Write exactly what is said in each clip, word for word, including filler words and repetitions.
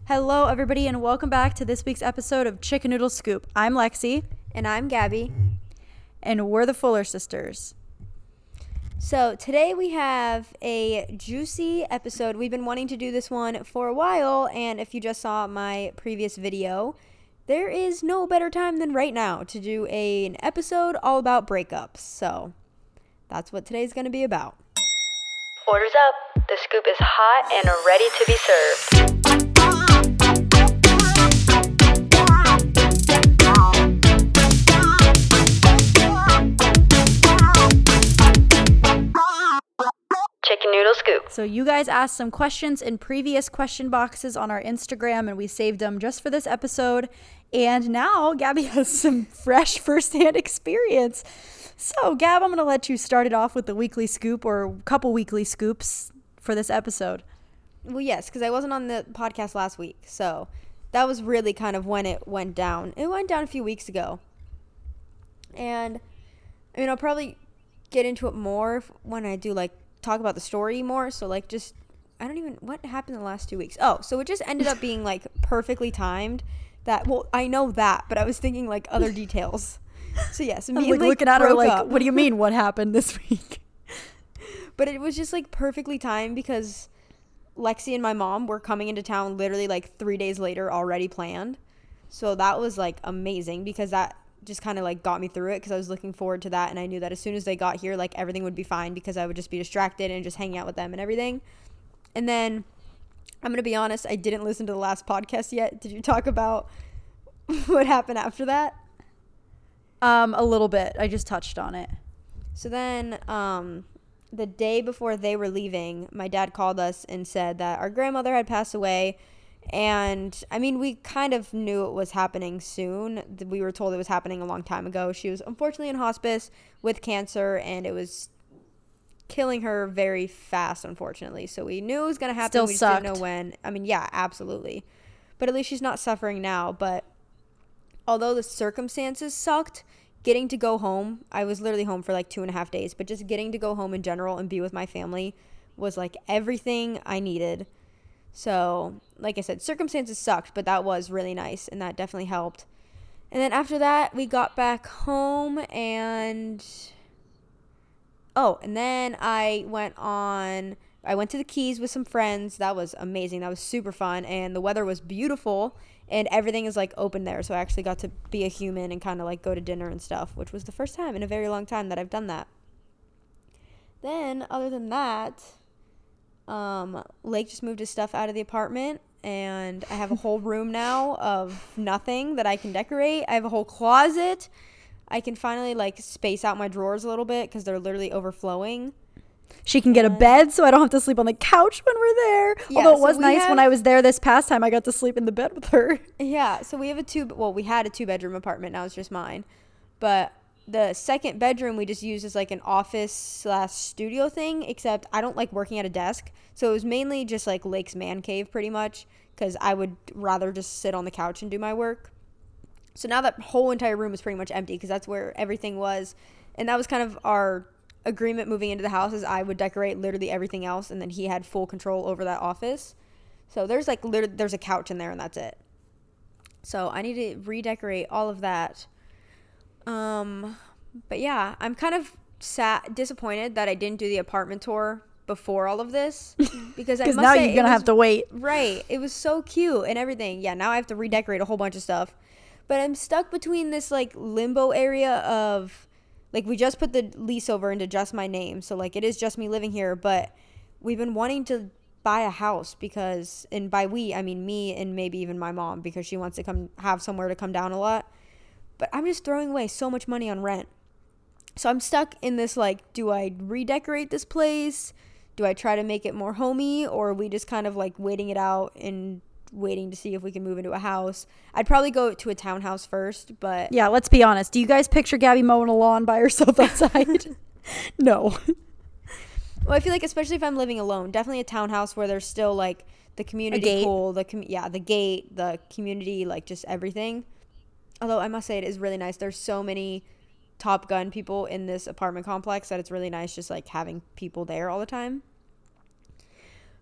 Hello, everybody, and welcome back to this week's episode of Chicken Noodle Scoop. I'm Lexi. And I'm Gabby. And we're the Fuller Sisters. So today we have a juicy episode. We've been wanting to do this one for a while, and if you just saw my previous video, there is no better time than right now to do a, an episode all about breakups. So that's what today's going to be about. Orders up. The scoop is hot and ready to be served. Chicken Noodle Scoop. So you guys asked some questions in previous question boxes on our Instagram, and we saved them just for this episode. And now Gabby has some fresh firsthand experience. So Gab, I'm going to let you start it off with the weekly scoop or a couple weekly scoops for this episode. Well, yes, because I wasn't on the podcast last week. So that was really kind of when it went down. It went down a few weeks ago. And, I mean, I'll probably get into it more when I do, like, talk about the story more. So, like, just, I don't even, what happened in the last two weeks? Oh, so it just ended up being, like, perfectly timed that, well, I know that, but I was thinking, like, other details. So, yes, me I'm and, like, like looking at her like, up. what do you mean what happened this week? But it was just, like, perfectly timed because Lexi and my mom were coming into town literally, like, three days later already planned. So that was, like, amazing because that just kind of, like, got me through it because I was looking forward to that. And I knew that as soon as they got here, like, everything would be fine because I would just be distracted and just hanging out with them and everything. And then, I'm going to be honest, I didn't listen to the last podcast yet. Did you talk about what happened after that? Um, a little bit. I just touched on it. So then, um, the day before they were leaving, my dad called us and said that our grandmother had passed away. And, I mean, we kind of knew it was happening soon. We were told it was happening a long time ago. She was unfortunately in hospice with cancer, and it was killing her very fast, unfortunately. So we knew it was going to happen. Still we just sucked. didn't know when. I mean, yeah, absolutely. But at least she's not suffering now. But although the circumstances sucked, getting to go home, I was literally home for like two and a half days, but just getting to go home in general and be with my family was like everything I needed. So, like I said, circumstances sucked, but that was really nice, and that definitely helped. And then after that, we got back home, and oh, and then I went on, I went to the Keys with some friends. That was amazing. That was super fun, and the weather was beautiful, and everything is, like, open there, so I actually got to be a human and kind of, like, go to dinner and stuff, which was the first time in a very long time that I've done that. Then, other than that, um, Lake just moved his stuff out of the apartment, and I have a whole room now of nothing that I can decorate. I have a whole closet. I can finally, like, space out my drawers a little bit because they're literally overflowing. She can get a bed so I don't have to sleep on the couch when we're there. Yeah, Although it so was we nice have- when I was there this past time, I got to sleep in the bed with her. Yeah, so we have a two, well, we had a two-bedroom apartment. Now it's just mine. But the second bedroom we just used as, like, an office slash studio thing, except I don't like working at a desk. So it was mainly just, like, Lake's man cave pretty much because I would rather just sit on the couch and do my work. So now that whole entire room is pretty much empty because that's where everything was. And that was kind of our agreement moving into the house is I would decorate literally everything else, and then he had full control over that office. So there's like literally there's a couch in there, and that's it. So I need to redecorate all of that. Um, but yeah, I'm kind of sad, disappointed that I didn't do the apartment tour before all of this because I must now say you're gonna was, have to wait. Right, it was so cute and everything. Yeah, now I have to redecorate a whole bunch of stuff, but I'm stuck between this like limbo area of. Like, we just put the lease over into just my name. So, like, it is just me living here. But we've been wanting to buy a house because, and by we, I mean me and maybe even my mom because she wants to come have somewhere to come down a lot. But I'm just throwing away so much money on rent. So I'm stuck in this, like, do I redecorate this place? Do I try to make it more homey? Or are we just kind of, like, waiting it out and waiting to see if we can move into a house? I'd probably go to a townhouse first, but Yeah, let's be honest. Do you guys picture Gabby mowing a lawn by herself outside? No. Well, I feel like especially if I'm living alone, definitely a townhouse where there's still like the community pool, the com- yeah, the gate, the community, like just everything. Although I must say it is really nice. There's so many Top Gun people in this apartment complex that it's really nice just like having people there all the time.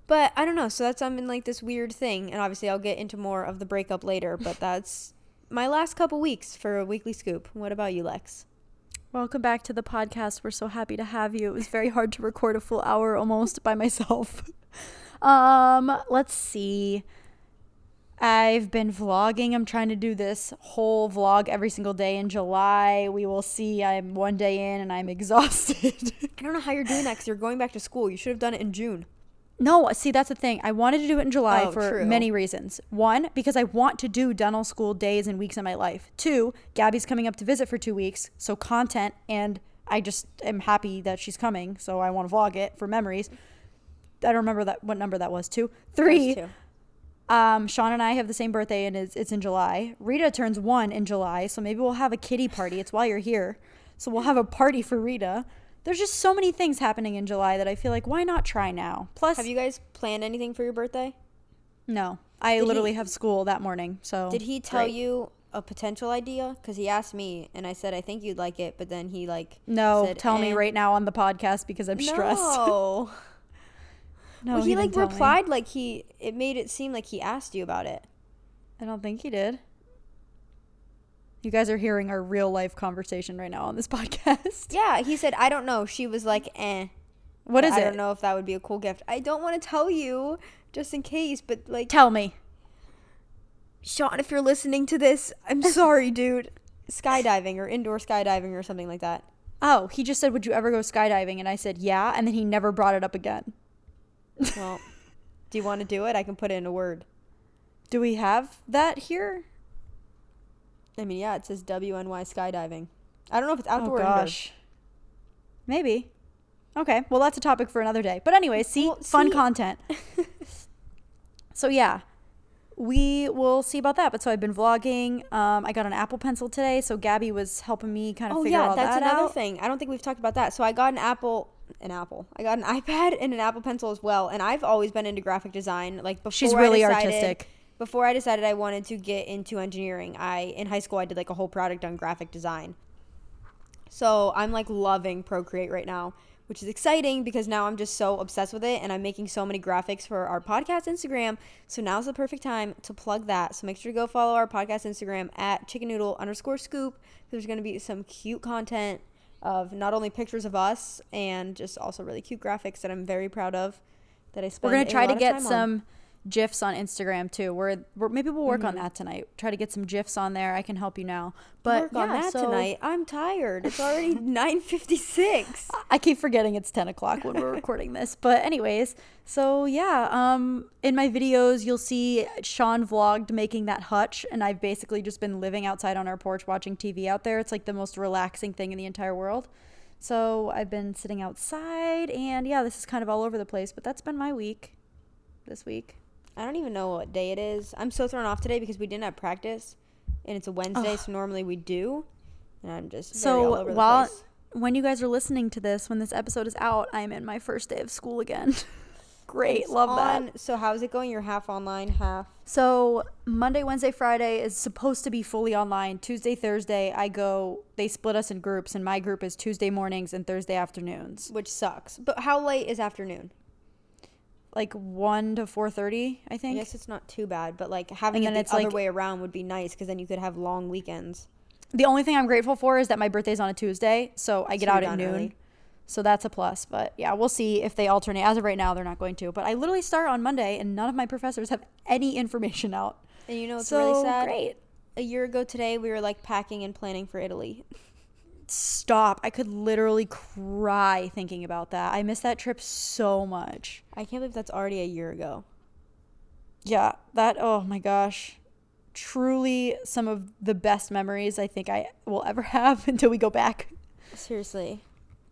But I don't know. So that's I'm in like this weird thing, and obviously I'll get into more of the breakup later. But that's my last couple weeks for a weekly scoop. What about you, Lex? Welcome back to the podcast. We're so happy to have you. It was very hard to record a full hour almost by myself. um, let's see. I've been vlogging. I'm trying to do this whole vlog every single day in July. We will see. I'm one day in and I'm exhausted. I don't know how you're doing that because you're going back to school. You should have done it in June. No, see, that's the thing. I wanted to do it in July Oh, for true. many reasons. One, because I want to do dental school days and weeks in my life. Two, Gabby's coming up to visit for two weeks, so content, and I just am happy that she's coming, so I want to vlog it for memories. I don't remember that what number that was. Two. Three, Those two. um, Sean and I have the same birthday, and it's, it's in July. Rita turns one in July, so maybe we'll have a kitty party. It's while you're here. So we'll have a party for Rita. There's just so many things happening in July that I feel like, why not try now? Plus, Have you guys planned anything for your birthday? no, I Did literally he- have school that morning. So Did he tell great. you a potential idea? Because he asked me, and I said I think you'd like it, but then he like No, said, tell me eh. right now on the podcast because I'm stressed. No. No, well, he, like didn't tell me. replied like he. It made it seem like he asked you about it. I don't think he did. You guys are hearing our real life conversation right now on this podcast. Yeah, he said I don't know. She was like, eh. What is I it? don't know if that would be a cool gift. I don't want to tell you, just in case. But like, Tell me. Sean, if you're listening to this, I'm sorry, dude. Skydiving or indoor skydiving or something like that. Oh, he just said, would you ever go skydiving? And I said, yeah. And then he never brought it up again. Well, do you want to do it? I can put it in a word. Do we have that here? I mean, yeah, it says W N Y skydiving. I don't know if it's outdoor Oh, or indoor. gosh. Maybe. Okay. Well, that's a topic for another day. But anyway, see, Well, fun see- content. So, yeah. We will see about that. But so I've been vlogging. Um, I got an Apple Pencil today. So Gabby was helping me kind of Oh figure yeah, all that's that another out. thing. I don't think we've talked about that. So I got an Apple, an Apple. I got an iPad and an Apple Pencil as well. And I've always been into graphic design. Like before, She's really I decided, artistic. Before I decided I wanted to get into engineering, I in high school I did like a whole project on graphic design. So I'm like loving Procreate right now, which is exciting because now I'm just so obsessed with it and I'm making so many graphics for our podcast Instagram. So now's the perfect time to plug that. So make sure to go follow our podcast Instagram at chicken noodle underscore scoop. There's going to be some cute content of not only pictures of us and just also really cute graphics that I'm very proud of that I spend We're going to a try lot to of get time on. some GIFs on Instagram too. We're, we're maybe we'll work on Mhm. that tonight. Try to get some GIFs on there. I can help you now. But Work on yeah, that so tonight. I'm tired. It's already nine fifty-six. I keep forgetting it's ten o'clock when we're recording this. But anyways, so yeah, um, in my videos, you'll see Sean vlogged making that hutch. And I've basically just been living outside on our porch watching T V out there. It's like the most relaxing thing in the entire world. So I've been sitting outside and yeah, this is kind of all over the place. But that's been my week this week. I don't even know what day it is. I'm so thrown off today because we didn't have practice, and it's a Wednesday, Ugh. so normally we do, and I'm just very So all over the while place. when you guys are listening to this, when this episode is out, I'm in my first day of school again. Great, It's love on- that. So how's it going? You're half online, half. So Monday, Wednesday, Friday is supposed to be fully online. Tuesday, Thursday, I go. They split us in groups, and my group is Tuesday mornings and Thursday afternoons, Which sucks. But how late is afternoon? like one to four thirty, I I think. guess it's not too bad, but like having And it then the it's other like- way around would be nice because then you could have long weekends. The only thing I'm grateful for is that my birthday's on a Tuesday, so I get So out you're at done noon. early. So that's a plus. But yeah, we'll see if they alternate. As of right now, they're not going to. But I literally start on Monday, and none of my professors have any information out. And you know what's so really sad? great. A year ago today, we were like packing and planning for Italy. Stop. I could literally cry thinking about that. I miss that trip so much. I can't believe that's already a year ago. Yeah, that, oh my gosh. Truly some of the best memories I think I will ever have until we go back. Seriously.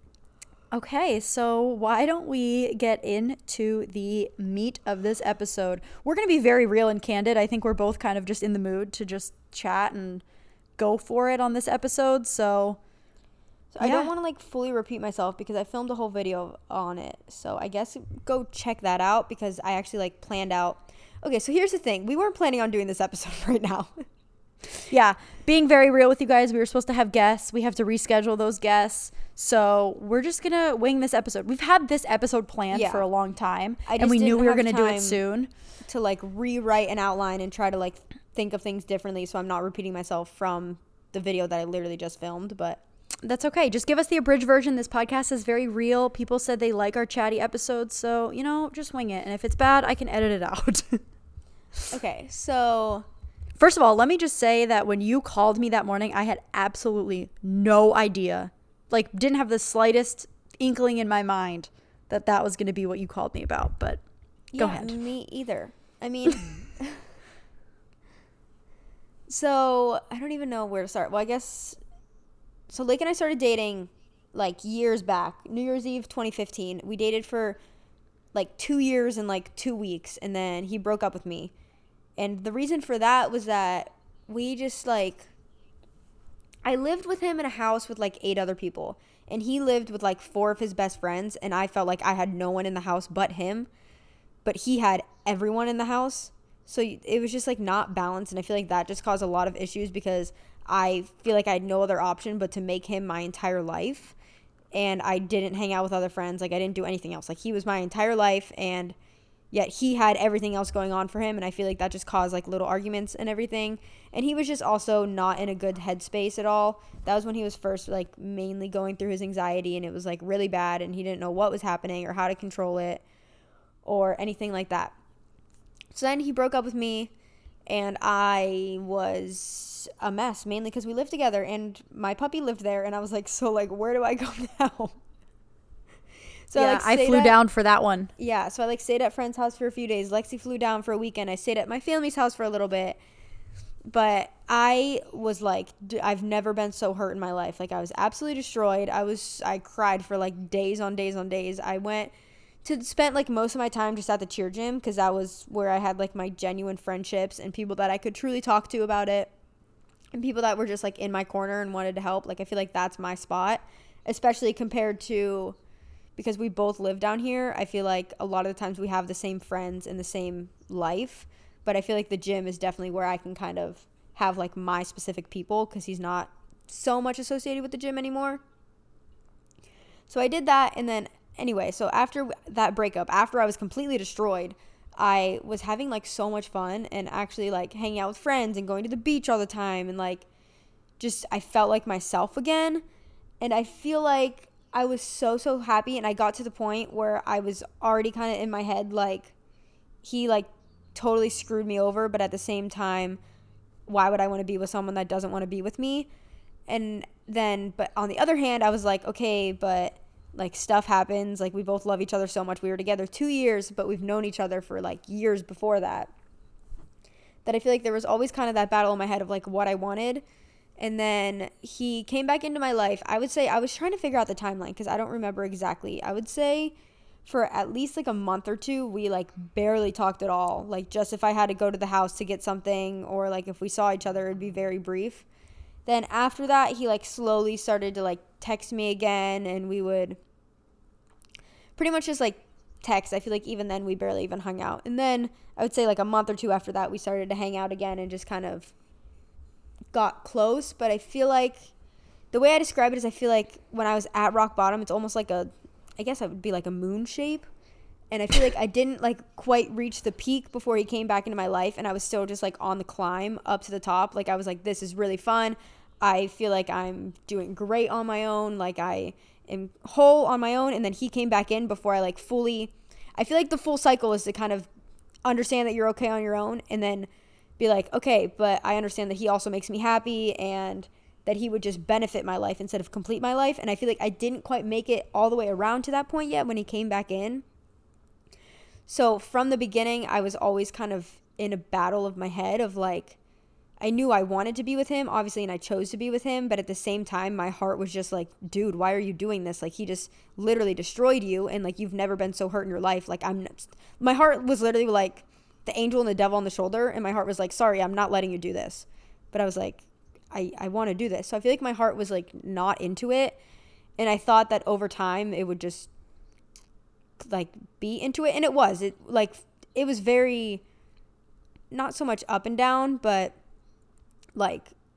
Okay, so why don't we get into the meat of this episode? We're going to be very real and candid. I think we're both kind of just in the mood to just chat and go for it on this episode. So, So I don't Yeah. want to like fully repeat myself because I filmed a whole video on it. So I guess go check that out because I actually like planned out. Okay, so here's the thing. We weren't planning on doing this episode right now. Yeah, being very real with you guys, we were supposed to have guests. We have to reschedule those guests. So we're just going to wing this episode. We've had this episode planned Yeah. for a long time, I and just we knew didn't we were have going to do it time soon. to like rewrite an outline and try to like think of things differently so I'm not repeating myself from the video that I literally just filmed. But That's okay. Just give us the abridged version. This podcast is very real. People said they like our chatty episodes. So, you know, just wing it. And if it's bad, I can edit it out. okay, so First of all, let me just say that when you called me that morning, I had absolutely no idea. Like, didn't have the slightest inkling in my mind that that was going to be what you called me about. But go yeah, ahead. me either. I mean, so I don't even know where to start. Well, I guess, so Lake and I started dating like years back, New Year's Eve twenty fifteen. We dated for like two years and like two weeks, and then he broke up with me. And the reason for that was that we just like, I lived with him in a house with like eight other people, and he lived with like four of his best friends, and I felt like I had no one in the house but him, but he had everyone in the house. So it was just like not balanced, and I feel like that just caused a lot of issues because I feel like I had no other option but to make him my entire life, and I didn't hang out with other friends. Like, I didn't do anything else. Like, he was my entire life, and yet he had everything else going on for him, and I feel like that just caused like little arguments and everything. And he was just also not in a good headspace at all. That was when he was first like mainly going through his anxiety, and it was like really bad, and he didn't know what was happening or how to control it or anything like that. So then he broke up with me, and I was a mess, mainly because we lived together and my puppy lived there, and I was like, so like, where do I go now? So yeah, I, like, I flew at, down for that one. Yeah, so I like stayed at friend's house for a few days. Lexi flew down for a weekend. I stayed at my family's house for a little bit. But I was like, I've never been so hurt in my life. Like, I was absolutely destroyed. I was, I cried for like days on days on days. I went to spent like most of my time just at the cheer gym because that was where I had like my genuine friendships and people that I could truly talk to about it, and people that were just like in my corner and wanted to help. Like, I feel like that's my spot, especially compared to, because we both live down here. I feel like a lot of the times we have the same friends and the same life, but I feel like the gym is definitely where I can kind of have like my specific people because he's not so much associated with the gym anymore. So I did that, and then anyway, so after that breakup, after I was completely destroyed, I was having like so much fun and actually like hanging out with friends and going to the beach all the time, and like just I felt like myself again. And I feel like I was so so happy, and I got to the point where I was already kind of in my head like he like totally screwed me over, but at the same time, why would I want to be with someone that doesn't want to be with me? And then, but on the other hand, I was like, okay, but like stuff happens. Like, we both love each other so much. We were together two years, but we've known each other for like years before that. That I feel like there was always kind of that battle in my head of like what I wanted. And then he came back into my life. I would say I was trying to figure out the timeline because I don't remember exactly. I would say for at least like a month or two, we like barely talked at all. Like, just if I had to go to the house to get something, or like if we saw each other, it'd be very brief. Then after that, he like slowly started to like text me again, and we would pretty much just like text. I feel like even then we barely even hung out. And then I would say like a month or two after that, we started to hang out again and just kind of got close. But I feel like the way I describe it is I feel like when I was at rock bottom, it's almost like a, I guess it would be like a moon shape. And I feel like I didn't like quite reach the peak before he came back into my life, and I was still just like on the climb up to the top. Like, I was like, this is really fun. I feel like I'm doing great on my own. Like, I am whole on my own. And then he came back in before I like fully, I feel like the full cycle is to kind of understand that you're okay on your own, and then be like, okay, but I understand that he also makes me happy, and that he would just benefit my life instead of complete my life. And I feel like I didn't quite make it all the way around to that point yet when he came back in. So from the beginning, I was always kind of in a battle of my head of like, I knew I wanted to be with him, obviously, and I chose to be with him. But at the same time, my heart was just like, dude, why are you doing this? Like, he just literally destroyed you, and like, you've never been so hurt in your life. Like, I'm, my heart was literally like the angel and the devil on the shoulder. And my heart was like, sorry, I'm not letting you do this. But I was like, I, I want to do this. So I feel like my heart was like not into it. And I thought that over time it would just like be into it, and it was it like it was very not so much up and down, but like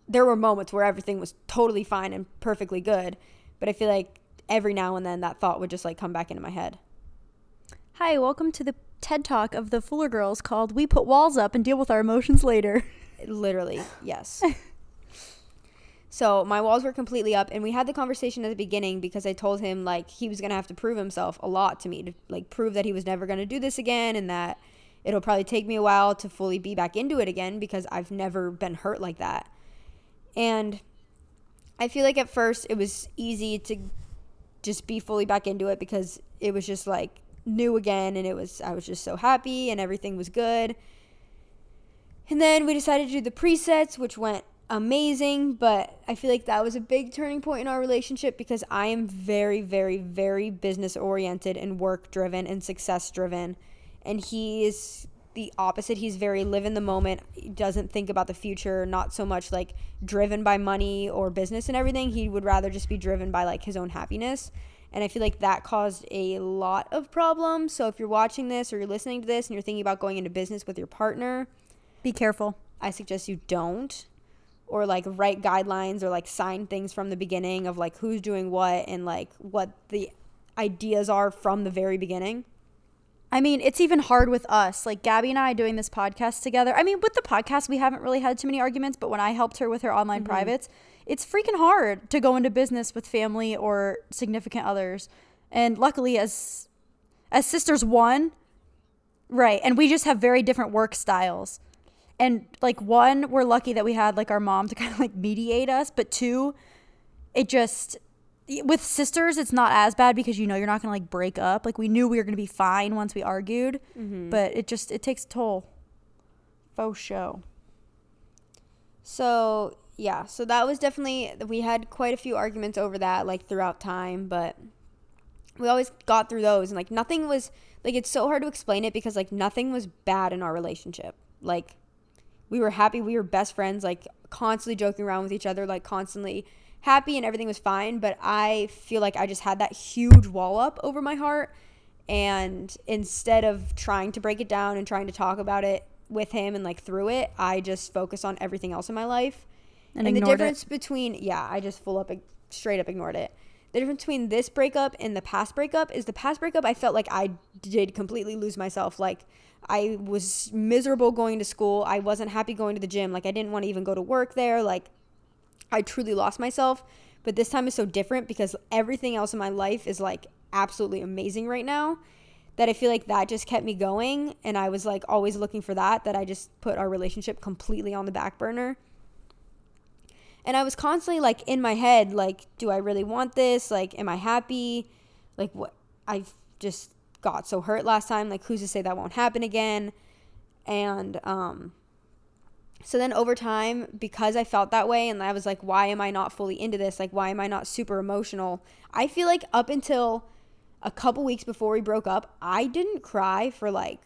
there were moments where everything was totally fine and perfectly good, but I feel like every now and then that thought would just like come back into my head. Hi, welcome to the TED Talk of the Fuller Girls called We Put Walls Up and Deal with Our Emotions Later. Literally, yes. So my walls were completely up, and we had the conversation at the beginning because I told him like he was going to have to prove himself a lot to me, to like prove that he was never going to do this again, and that it'll probably take me a while to fully be back into it again because I've never been hurt like that. And I feel like at first it was easy to just be fully back into it because it was just like new again, and it was I was just so happy and everything was good. And then we decided to do the presets, which went amazing, but I feel like that was a big turning point in our relationship because I am very, very, very business oriented and work driven and success driven, and he is the opposite. He's very live in the moment. He doesn't think about the future, not so much like driven by money or business and everything. He would rather just be driven by like his own happiness, and I feel like that caused a lot of problems. So if you're watching this or you're listening to this and you're thinking about going into business with your partner, be careful. I suggest you don't. Or like write guidelines or like sign things from the beginning of like who's doing what and like what the ideas are from the very beginning. I mean, it's even hard with us, like Gabby and I doing this podcast together. I mean, with the podcast, we haven't really had too many arguments, but when I helped her with her online mm-hmm. privates, it's freaking hard to go into business with family or significant others. And luckily, as as sisters, one, right, and we just have very different work styles. And like one, we're lucky that we had like our mom to kind of like mediate us, but two, it just, with sisters, it's not as bad because you know you're not going to like break up. Like we knew we were going to be fine once we argued, mm-hmm. but it just, it takes a toll. Faux show. So yeah, so that was definitely, we had quite a few arguments over that like throughout time, but we always got through those, and like nothing was, like it's so hard to explain it because like nothing was bad in our relationship. Like we were happy, we were best friends, like constantly joking around with each other, like constantly happy, and everything was fine. But I feel like I just had that huge wall up over my heart, and instead of trying to break it down and trying to talk about it with him and like through it, I just focused on everything else in my life. And, and the difference it. between, yeah, I just full up, straight up ignored it. The difference between this breakup and the past breakup is the past breakup, I felt like I did completely lose myself. Like I was miserable going to school. I wasn't happy going to the gym. Like I didn't want to even go to work there. Like I truly lost myself. But this time is so different because everything else in my life is like absolutely amazing right now, that I feel like that just kept me going. And I was like always looking for that, that I just put our relationship completely on the back burner. And I was constantly like in my head, like, do I really want this? Like, am I happy? Like what? I've just got so hurt last time. Like, who's to say that won't happen again? And um, so then over time, because I felt that way, and I was like, why am I not fully into this? Like, why am I not super emotional? I feel like up until a couple weeks before we broke up, I didn't cry for like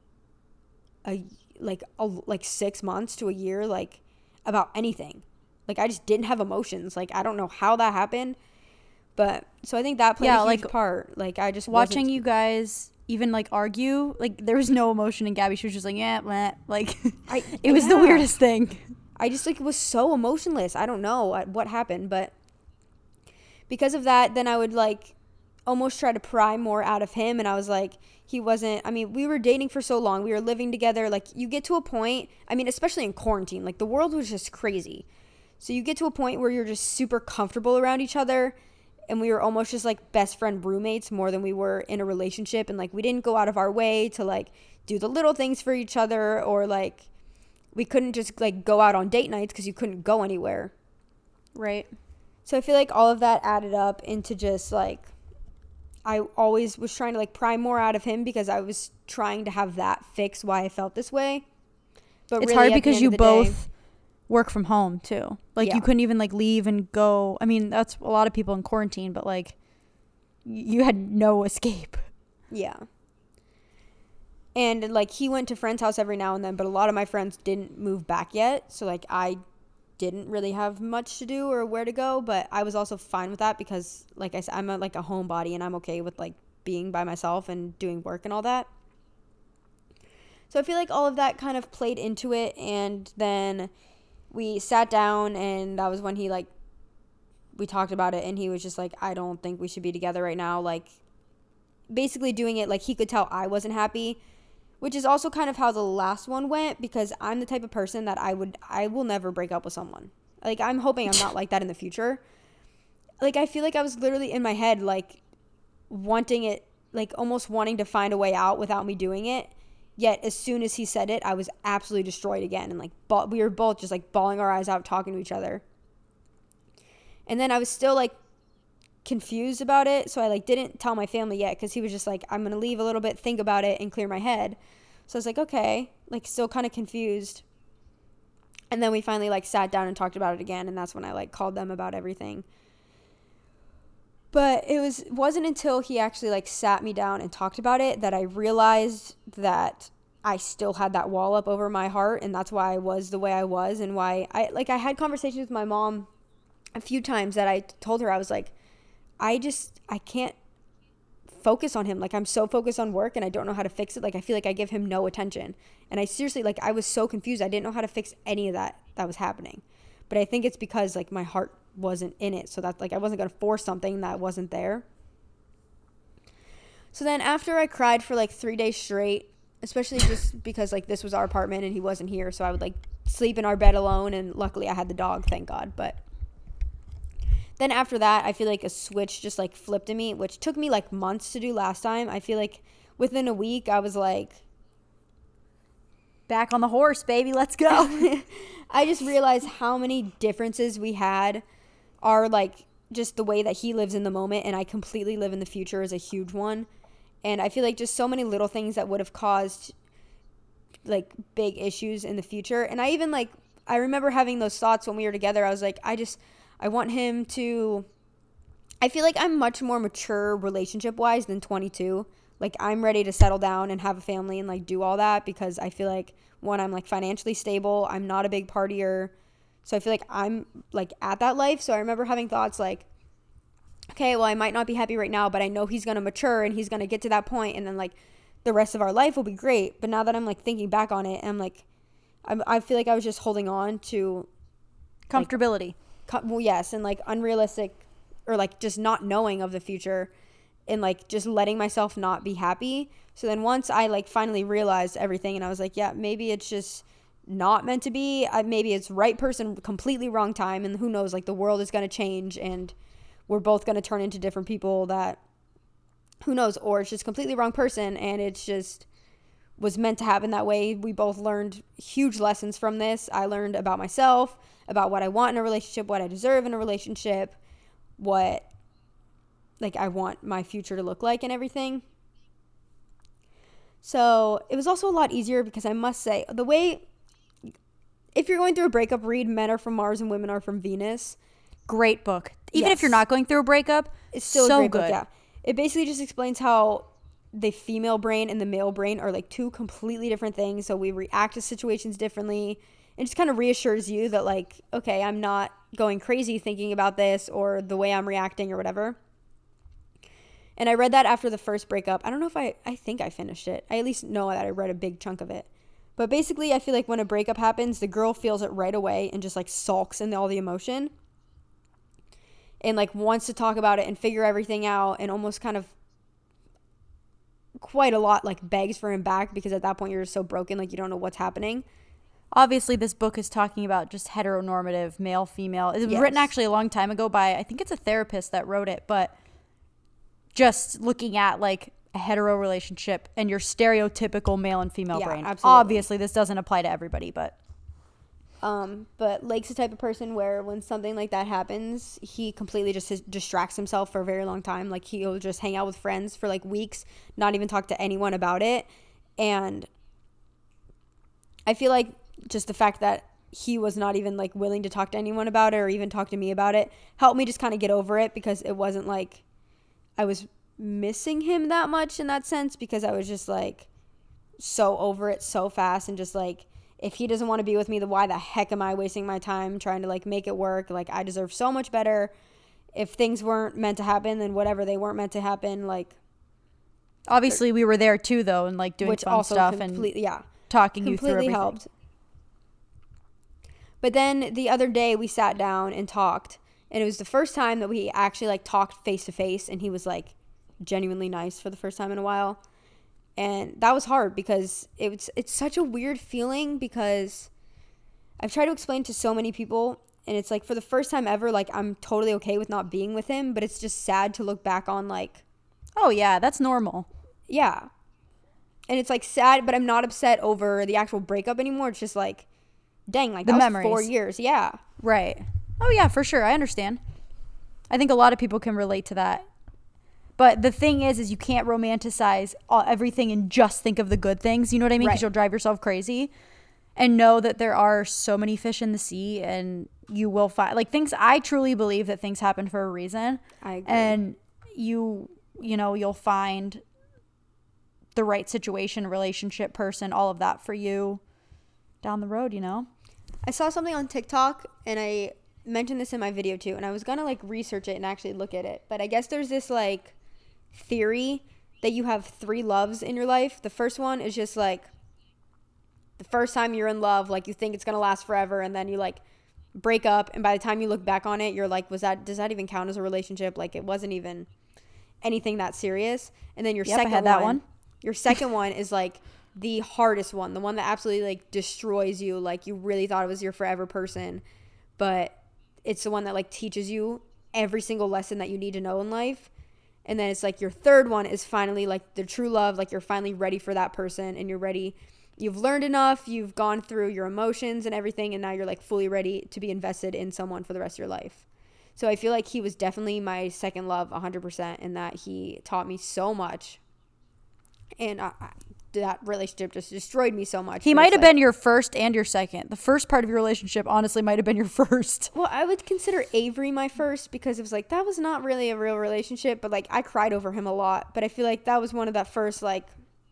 a like a, like six months to a year, like about anything. Like I just didn't have emotions. Like I don't know how that happened, but so I think that played yeah, a huge like, part. Like I just watching you guys even like argue, like there was no emotion in Gabby. She was just like, yeah, bleh. Like I, it was yeah. the weirdest thing. I just like was so emotionless. I don't know what, what happened, but because of that, then I would like almost try to pry more out of him. And I was like, he wasn't, I mean, we were dating for so long. We were living together. Like you get to a point, I mean, especially in quarantine, like the world was just crazy. So you get to a point where you're just super comfortable around each other, and we were almost just like best friend roommates more than we were in a relationship. And like we didn't go out of our way to like do the little things for each other, or like we couldn't just like go out on date nights because you couldn't go anywhere. Right. So I feel like all of that added up into just like I always was trying to like pry more out of him because I was trying to have that fix why I felt this way. But it's really hard because you both day, work from home too. Like yeah. you couldn't even like leave and go. I mean, that's a lot of people in quarantine, but like you had no escape. Yeah. And like he went to friends' house every now and then, but a lot of my friends didn't move back yet. So like I didn't really have much to do or where to go, but I was also fine with that because like I said, I'm a, like a homebody, and I'm okay with like being by myself and doing work and all that. So I feel like all of that kind of played into it. And then we sat down, and that was when he, like, we talked about it, and he was just like, I don't think we should be together right now. Like, basically doing it like he could tell I wasn't happy, which is also kind of how the last one went, because I'm the type of person that I would, I will never break up with someone. Like, I'm hoping I'm not like that in the future. Like, I feel like I was literally in my head, like, wanting it, like, almost wanting to find a way out without me doing it. Yet, as soon as he said it, I was absolutely destroyed again. And, like, ba- we were both just, like, bawling our eyes out, talking to each other. And then I was still, like, confused about it. So I, like, didn't tell my family yet, because he was just like, I'm going to leave a little bit, think about it, and clear my head. So I was like, okay. Like, still kind of confused. And then we finally, like, sat down and talked about it again. And that's when I, like, called them about everything. But it was, wasn't until he actually, like, sat me down and talked about it that I realized that I still had that wall up over my heart, and that's why I was the way I was, and why I, like, I had conversations with my mom a few times that I told her, I was like, I just, I can't focus on him. Like, I'm so focused on work, and I don't know how to fix it. Like, I feel like I give him no attention. And I seriously, like, I was so confused. I didn't know how to fix any of that that was happening. But I think it's because, like, my heart wasn't in it, so that, like, I wasn't going to force something that wasn't there. So then after I cried for like three days straight, especially just because, like, this was our apartment and he wasn't here, so I would, like, sleep in our bed alone, and luckily I had the dog, thank God. But then after that, I feel like a switch just, like, flipped in me, which took me, like, months to do last time. I feel like within a week I was like, back on the horse, baby, let's go. I just realized how many differences we had are, like, just the way that he lives in the moment and I completely live in the future is a huge one. And I feel like just so many little things that would have caused, like, big issues in the future. And I even, like, I remember having those thoughts when we were together. I was like, I just, I want him to, I feel like I'm much more mature relationship-wise than twenty-two. Like, I'm ready to settle down and have a family and, like, do all that because I feel like, one, I'm, like, financially stable. I'm not a big partier. So I feel like I'm, like, at that life. So I remember having thoughts like, okay, well, I might not be happy right now, but I know he's going to mature and he's going to get to that point, and then, like, the rest of our life will be great. But now that I'm, like, thinking back on it, I'm like, I'm, I feel like I was just holding on to comfortability. Like, com- well, yes, and, like, unrealistic, or, like, just not knowing of the future, and, like, just letting myself not be happy. So then once I, like, finally realized everything, and I was like, yeah, maybe it's just not meant to be. I, maybe it's right person, completely wrong time, and who knows, like, the world is going to change, and we're both going to turn into different people that, who knows, or it's just completely wrong person, and it's just was meant to happen that way. We both learned huge lessons from this. I learned about myself, about what I want in a relationship, what I deserve in a relationship, what, like, I want my future to look like and everything. So it was also a lot easier because I must say, the way, if you're going through a breakup, read Men Are From Mars and Women Are From Venus. Great book. Even Yes. if you're not going through a breakup, It's still so a great good. book, yeah. It basically just explains how the female brain and the male brain are, like, two completely different things. So we react to situations differently. It just kind of reassures you that, like, okay, I'm not going crazy thinking about this or the way I'm reacting or whatever. And I read that after the first breakup. I don't know if I, I think I finished it. I at least know that I read a big chunk of it. But basically, I feel like when a breakup happens, the girl feels it right away and just, like, sulks in all the emotion. And, like, wants to talk about it and figure everything out, and almost kind of quite a lot, like, begs for him back, because at that point you're so broken, like, you don't know what's happening. Obviously, this book is talking about just heteronormative male, female. It was Yes. written actually a long time ago by, I think it's a therapist that wrote it, but just looking at, like, a hetero relationship and your stereotypical male and female Yeah, brain. absolutely. Obviously, this doesn't apply to everybody, but Um, but Lake's the type of person where when something like that happens, he completely just his, distracts himself for a very long time. Like, he'll just hang out with friends for, like, weeks, not even talk to anyone about it. And I feel like just the fact that he was not even, like, willing to talk to anyone about it or even talk to me about it helped me just kind of get over it, because it wasn't like I was missing him that much in that sense, because I was just, like, so over it so fast, and just, like, if he doesn't want to be with me, then why the heck am I wasting my time trying to, like, make it work? Like, I deserve so much better. If things weren't meant to happen, then whatever, they weren't meant to happen. Like, obviously we were there too, though, and, like, doing which fun also stuff complete, and yeah, talking you through completely everything. helped. But then the other day we sat down and talked, and it was the first time that we actually like talked face to face, and he was like genuinely nice for the first time in a while. And that was hard because it was, it's such a weird feeling because I've tried to explain to so many people, and it's like for the first time ever, like I'm totally okay with not being with him, but it's just sad to look back on like, oh yeah, that's normal. Yeah. And it's like sad, but I'm not upset over the actual breakup anymore. It's just like, dang, like The that was memories. four years. Yeah. Right. Oh yeah, for sure. I understand. I think a lot of people can relate to that. But the thing is, is you can't romanticize all, everything and just think of the good things. You know what I mean? Because Right. you'll drive yourself crazy. And know that there are so many fish in the sea, and you will find like things. I truly believe that things happen for a reason. I agree. And you, you know, you'll find the right situation, relationship, person, all of that for you down the road, you know? I saw something on TikTok, and I mentioned this in my video too, and I was gonna like research it and actually look at it. But I guess there's this like theory that you have three loves in your life. The first one is just like the first time you're in love, like you think it's gonna last forever, and then you like break up, and by the time you look back on it, you're like, was that, does that even count as a relationship? Like it wasn't even anything that serious. And then your Yep, I second had that one, one. your second one is like the hardest one, the one that absolutely like destroys you. Like you really thought it was your forever person, but it's the one that like teaches you every single lesson that you need to know in life. And then it's like your third one is finally like the true love. Like you're finally ready for that person, and you're ready. You've learned enough. You've gone through your emotions and everything. And now you're like fully ready to be invested in someone for the rest of your life. So I feel like he was definitely my second love one hundred percent, in that he taught me so much. And I, I, that relationship just destroyed me so much. He But might it's have like- been your first and your second. The first part of your relationship, honestly, might have been your first. Well, I would consider Avery my first, because it was like, that was not really a real relationship, but like I cried over him a lot. But I feel like that was one of that first like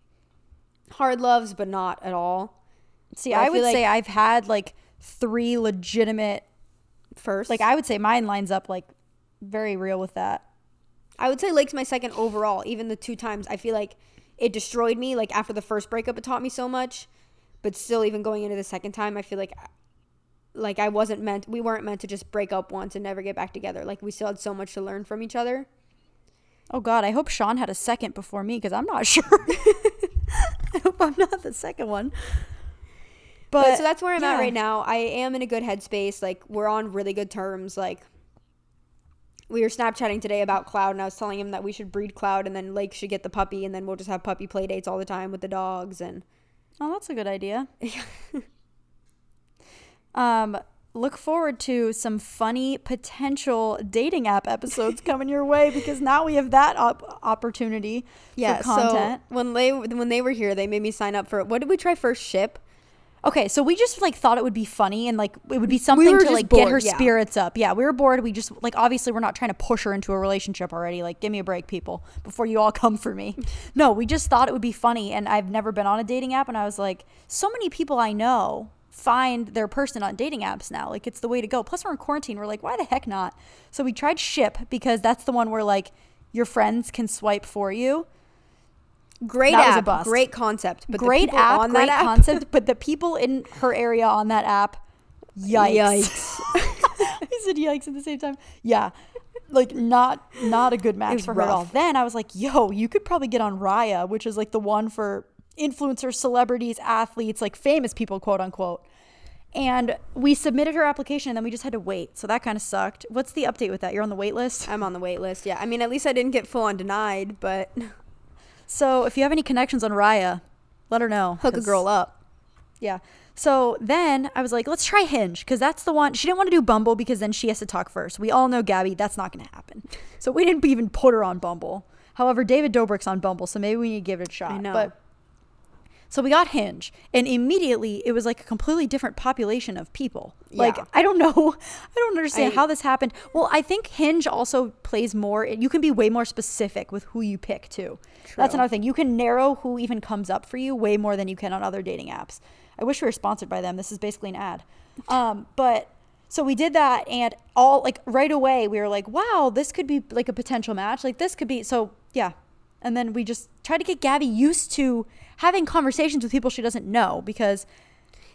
hard loves, but not at all. See, But I I, feel would like- say I've had like three legitimate, First, like I would say mine lines up like very real with that. I would say Lake's my second overall. Even the two times I feel like it destroyed me. Like after the first breakup, it taught me so much, but still, even going into the second time, I feel like like I wasn't meant. We weren't meant to just break up once and never get back together. Like we still had so much to learn from each other. Oh God, I hope Sean had a second before me, because I'm not sure. I hope I'm not the second one. But, But so that's where I'm yeah. at right now. I am in a good headspace. Like we're on really good terms. Like we were Snapchatting today about Cloud, and I was telling him that we should breed Cloud, and then Lake should get the puppy, and then we'll just have puppy play dates all the time with the dogs. And Oh, that's a good idea. um, look forward to some funny potential dating app episodes coming your way, because now we have that op- opportunity yeah, for content. so when they when they were here, they made me sign up for what did we try first? Ship. Okay, so we just like thought it would be funny, and like it would be something were to just like get bored, her yeah. spirits up. Yeah, we were bored. We just like, obviously we're not trying to push her into a relationship already. Like, give me a break, people, before you all come for me. No, we just thought it would be funny, and I've never been on a dating app, and I was like, so many people I know find their person on dating apps now. Like, it's the way to go. Plus we're in quarantine. We're like, why the heck not? So we tried Ship, because that's the one where like your friends can swipe for you. Great That was a app, bust. great concept, but the Great people app, on great that app, concept, but the people in her area on that app, yikes. Yikes. I said yikes at the same time. Yeah. Like not not a good match was for her at all. rough. Then I was like, yo, you could probably get on Raya, which is like the one for influencers, celebrities, athletes, like famous people, quote unquote. And we submitted her application, and then we just had to wait. So that kind of sucked. What's the update with that? You're on the wait list? I'm on the wait list. Yeah, I mean, at least I didn't get full on denied, but So if you have any connections on Raya, let her know. hook a 'cause- girl up. Yeah. So then I was like, let's try Hinge, because that's the one. She didn't want to do Bumble because then she has to talk first. We all know, Gabby, that's not going to happen. So we didn't even put her on Bumble. However, David Dobrik's on Bumble, so maybe we need to give it a shot. I know. But so we got Hinge, and immediately it was like a completely different population of people. Like, Yeah. I don't know. I don't understand I- how this happened. Well, I think Hinge also plays more. You can be way more specific with who you pick, too. That's True. another thing. You can narrow who even comes up for you way more than you can on other dating apps. I wish we were sponsored by them. This is basically an ad. Um, but so we did that, and all like right away we were like, wow, this could be like a potential match. Like this could be, so yeah. And then we just tried to get Gabby used to having conversations with people she doesn't know, because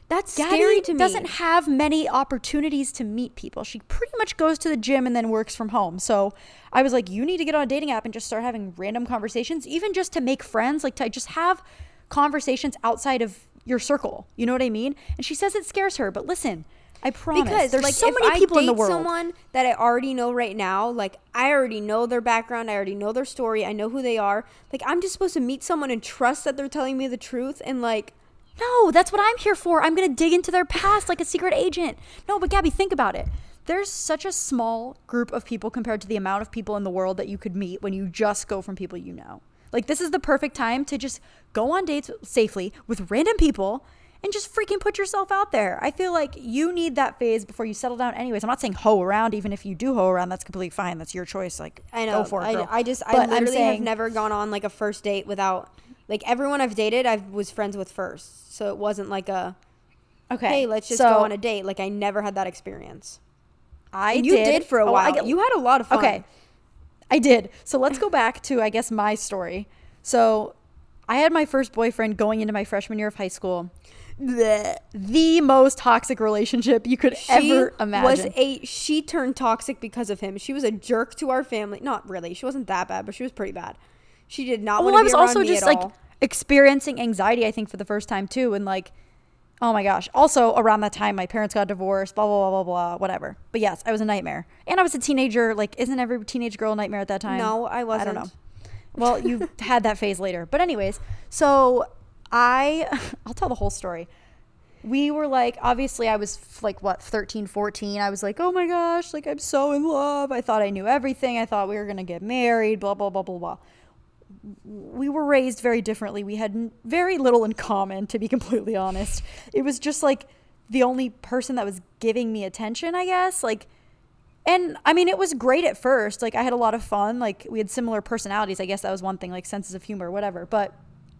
That's Gabby scary to me. doesn't have many opportunities to meet people. She pretty much goes to the gym and then works from home. So I was like, you need to get on a dating app and just start having random conversations, even just to make friends, like to just have conversations outside of your circle. You know what I mean? And she says it scares her, but listen, I promise. Because there's like so if many I people date in the world. someone that I already know right now, like I already know their background, I already know their story, I know who they are. Like I'm just supposed to meet someone and trust that they're telling me the truth and like. No, that's what I'm here for. I'm going to dig into their past like a secret agent. No, but Gabby, think about it. There's such a small group of people compared to the amount of people in the world that you could meet when you just go from people you know. Like this is the perfect time to just go on dates safely with random people and just freaking put yourself out there. I feel like you need that phase before you settle down anyways. I'm not saying hoe around. Even if you do hoe around, that's completely fine. That's your choice. Like, I know. go for it, girl. I, I just, But I I'm literally saying- have never gone on like a first date without, like everyone I've dated, I was friends with first. So it wasn't like a, Okay. hey, let's just so go on a date. Like I never had that experience. I And you did, did for a oh, while. I get, You had a lot of fun. Okay. I did. So let's go back to, I guess, my story. So I had my first boyfriend going into my freshman year of high school. Blech. The most toxic relationship you could She ever imagine. was a she turned toxic because of him. She was a jerk to our family. Not really. She wasn't that bad, but she was pretty bad. She did not well, want I to was be around also me just at like all. experiencing anxiety, I think, for the first time too. And like, oh my gosh. Also around that time, my parents got divorced, blah, blah, blah, blah, blah, whatever. But yes, I was a nightmare. And I was a teenager. Like, isn't every teenage girl a nightmare at that time? No, I wasn't. I don't know. Well, you had that phase later. But anyways, so I, I'll tell the whole story. We were like, obviously I was f- like, what, thirteen, fourteen. I was like, oh my gosh, like I'm so in love. I thought I knew everything. I thought we were going to get married, blah, blah, blah, blah, blah. We were raised very differently. We had n- very little in common, to be completely honest. It was just like the only person that was giving me attention, I guess. Like, and I mean, it was great at first. Like I had a lot of fun. Like we had similar personalities. I guess that was one thing, like senses of humor, whatever. But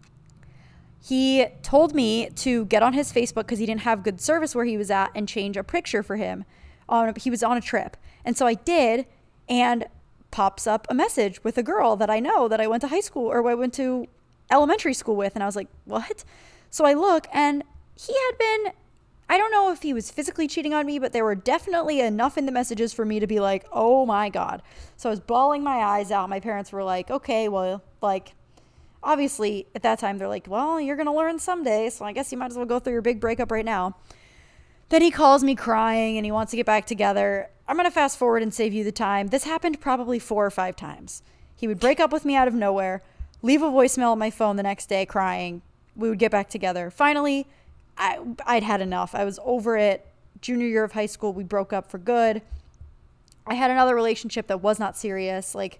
he told me to get on his Facebook because he didn't have good service where he was at and change a picture for him. On he was on a trip. And so I did, and pops up a message with a girl that I know that I went to high school or I went to elementary school with. And I was like, what? So I look, and he had been, I don't know if he was physically cheating on me, but there were definitely enough in the messages for me to be like, oh my God. So I was bawling my eyes out. My parents were like, okay, well, like, obviously at that time they're like, well, you're going to learn someday. So I guess you might as well go through your big breakup right now. Then he calls me crying and he wants to get back together. I'm going to fast forward and save you the time. This happened probably four or five times. He would break up with me out of nowhere, leave a voicemail on my phone the next day crying. We would get back together. Finally, I, I'd had enough. I was over it. Junior year of high school, we broke up for good. I had another relationship that was not serious. Like,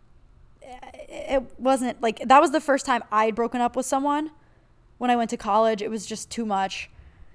it wasn't like, that was the first time I'd broken up with someone when I went to college. It was just too much.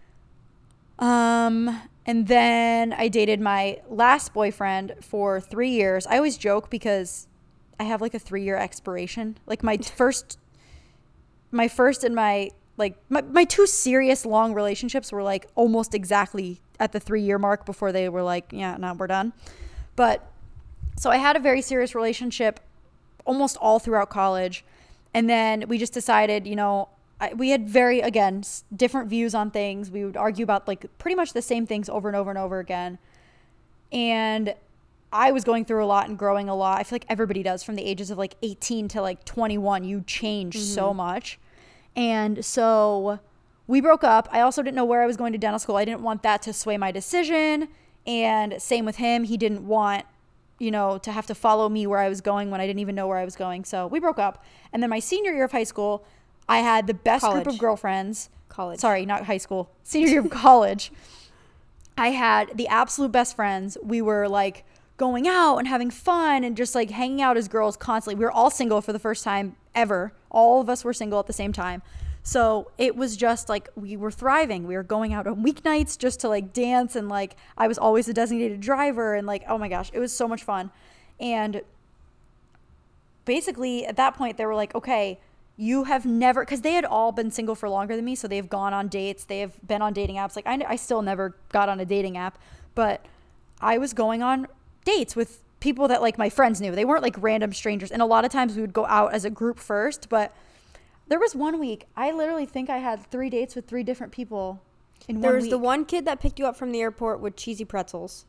Um, and then I dated my last boyfriend for three years. I always joke because I have like a three year expiration. Like my first, my first and my, like my, my two serious long relationships were like almost exactly at the three year mark before they were like, yeah, no, we're done. But so I had a very serious relationship almost all throughout college. And then we just decided, you know, I, we had very, again, s- different views on things. We would argue about like pretty much the same things over and over and over again. And I was going through a lot and growing a lot. I feel like everybody does from the ages of like eighteen to like twenty-one. You change mm-hmm. so much. And so we broke up. I also didn't know where I was going to dental school. I didn't want that to sway my decision. And same with him. He didn't want, you know, to have to follow me where I was going when I didn't even know where I was going. So we broke up. And then my senior year of high school, I had the best college. group of girlfriends. College. Sorry, not high school. Senior year of college. I had the absolute best friends. We were like going out and having fun and just like hanging out as girls constantly. We were all single for the first time ever. All of us were single at the same time. So it was just like we were thriving. We were going out on weeknights just to like dance, and like I was always a designated driver, and like, oh my gosh, it was so much fun. And basically at that point they were like, okay, you have never, because they had all been single for longer than me, so they've gone on dates, they have been on dating apps. Like I, I still never got on a dating app, but I was going on dates with people that like my friends knew. They weren't like random strangers, and a lot of times we would go out as a group first. But there was one week I literally think I had three dates with three different people in There one was week. the one kid that picked you up from the airport with cheesy pretzels.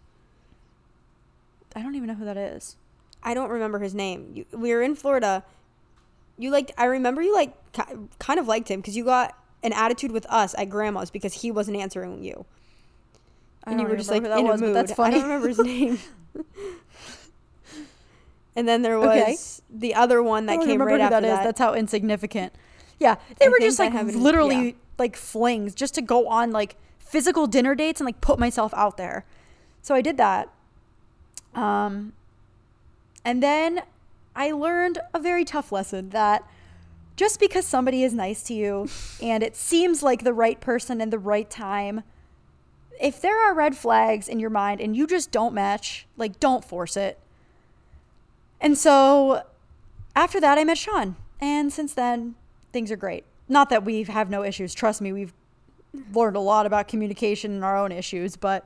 I don't even know who that is. I don't remember his name. You, we were in Florida. You liked, I remember you like kind of liked him because you got an attitude with us at grandma's because he wasn't answering you. I And don't you were just remember like who that in was, a but mood. that's funny. I don't remember his name. And then there was Okay. the other one I that don't came remember right who after that is. that. That's how insignificant. Yeah, they I were think just I like haven't- literally yeah. like flings just to go on like physical dinner dates and like put myself out there. So I did that. Um, and then I learned a very tough lesson that just because somebody is nice to you and it seems like the right person and the right time, if there are red flags in your mind and you just don't match, like don't force it. And so after that, I met Sean. And since then, things are great. Not that we have no issues. Trust me, we've learned a lot about communication and our own issues. But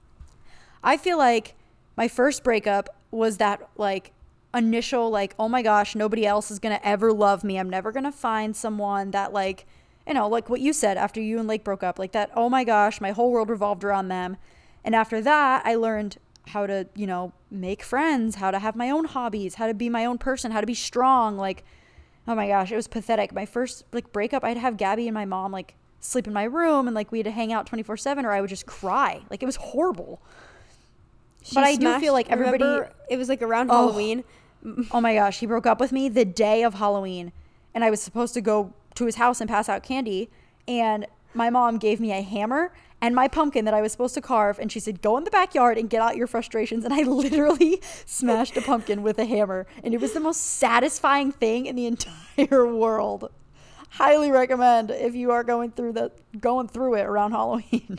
I feel like my first breakup was that like initial like, oh my gosh, nobody else is going to ever love me. I'm never going to find someone that like, you know, like what you said after you and Lake broke up. Like that, oh my gosh, my whole world revolved around them. And after that, I learned how to, you know, make friends, how to have my own hobbies, how to be my own person, how to be strong. Like, oh my gosh, it was pathetic. My first like breakup, I'd have Gabby and my mom like sleep in my room and like we had to hang out twenty-four seven or I would just cry. Like it was horrible. She But I do smashed- feel like everybody, remember, it was like around Oh. Halloween. oh my gosh, he broke up with me the day of Halloween and I was supposed to go to his house and pass out candy. And my mom gave me a hammer and my pumpkin that I was supposed to carve. And she said, go in the backyard and get out your frustrations. And I literally smashed a pumpkin with a hammer. And it was the most satisfying thing in the entire world. Highly recommend if you are going through the going through it around Halloween.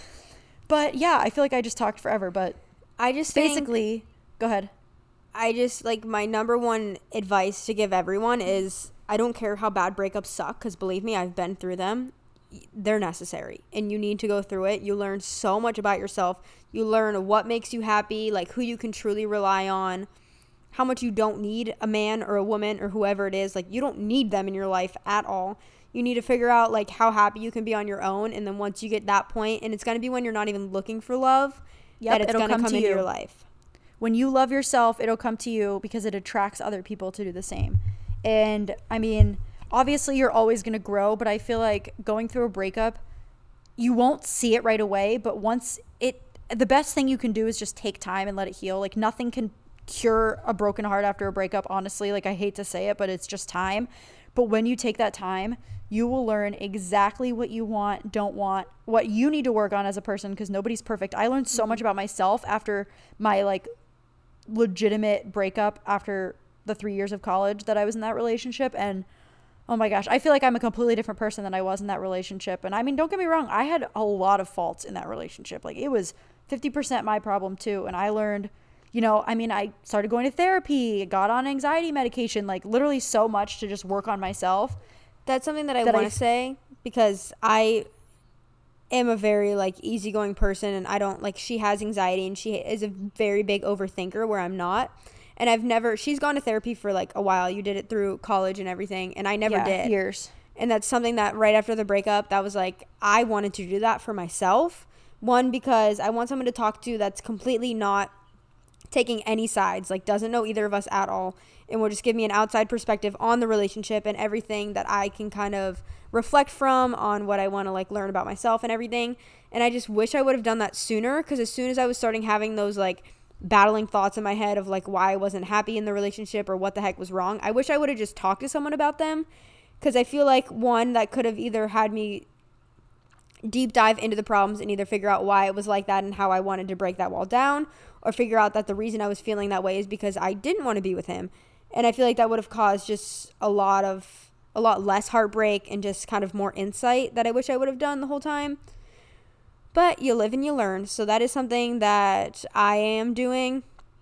But yeah, I feel like I just talked forever. But I just think, basically, go ahead. I just like my number one advice to give everyone is I don't care how bad breakups suck because believe me, I've been through them. They're necessary and you need to go through it. You learn so much about yourself. You learn what makes you happy, like who you can truly rely on, how much you don't need a man or a woman or whoever it is. Like you don't need them in your life at all. You need to figure out like how happy you can be on your own. And then once you get that point, and it's going to be when you're not even looking for love, Yep, that it's it'll going to come come to into you. your life. When you love yourself, it'll come to you because it attracts other people to do the same. And I mean, obviously you're always going to grow, but I feel like going through a breakup, you won't see it right away, but once it, the best thing you can do is just take time and let it heal. Like nothing can cure a broken heart after a breakup, honestly. Like I hate to say it, but it's just time. But when you take that time, you will learn exactly what you want, don't want, what you need to work on as a person because nobody's perfect. I learned so much about myself after my like legitimate breakup after the three years of college that I was in that relationship. And oh my gosh, I feel like I'm a completely different person than I was in that relationship. And I mean, don't get me wrong, I had a lot of faults in that relationship. Like it was fifty percent my problem too. And I learned, you know, I mean, I started going to therapy, got on anxiety medication, like literally so much to just work on myself. That's something that I That I want f- to say because I am a very like easygoing person and I don't like she has anxiety and she is a very big overthinker where I'm not. And I've never she's gone to therapy for like a while. You did it through college and everything and I never Yeah, did. years. And that's something that right after the breakup that was like I wanted to do that for myself. One, because I want someone to talk to that's completely not taking any sides, like doesn't know either of us at all, and will just give me an outside perspective on the relationship and everything that I can kind of reflect from on what I want to like learn about myself and everything. And I just wish I would have done that sooner because as soon as I was starting having those like battling thoughts in my head of like why I wasn't happy in the relationship or what the heck was wrong, I wish I would have just talked to someone about them because I feel like one that could have either had me deep dive into the problems and either figure out why it was like that and how I wanted to break that wall down, or figure out that the reason I was feeling that way is because I didn't want to be with him. And I feel like that would have caused just a lot of a lot less heartbreak and just kind of more insight that I wish I would have done the whole time. But you live and you learn. So that is something that I am doing.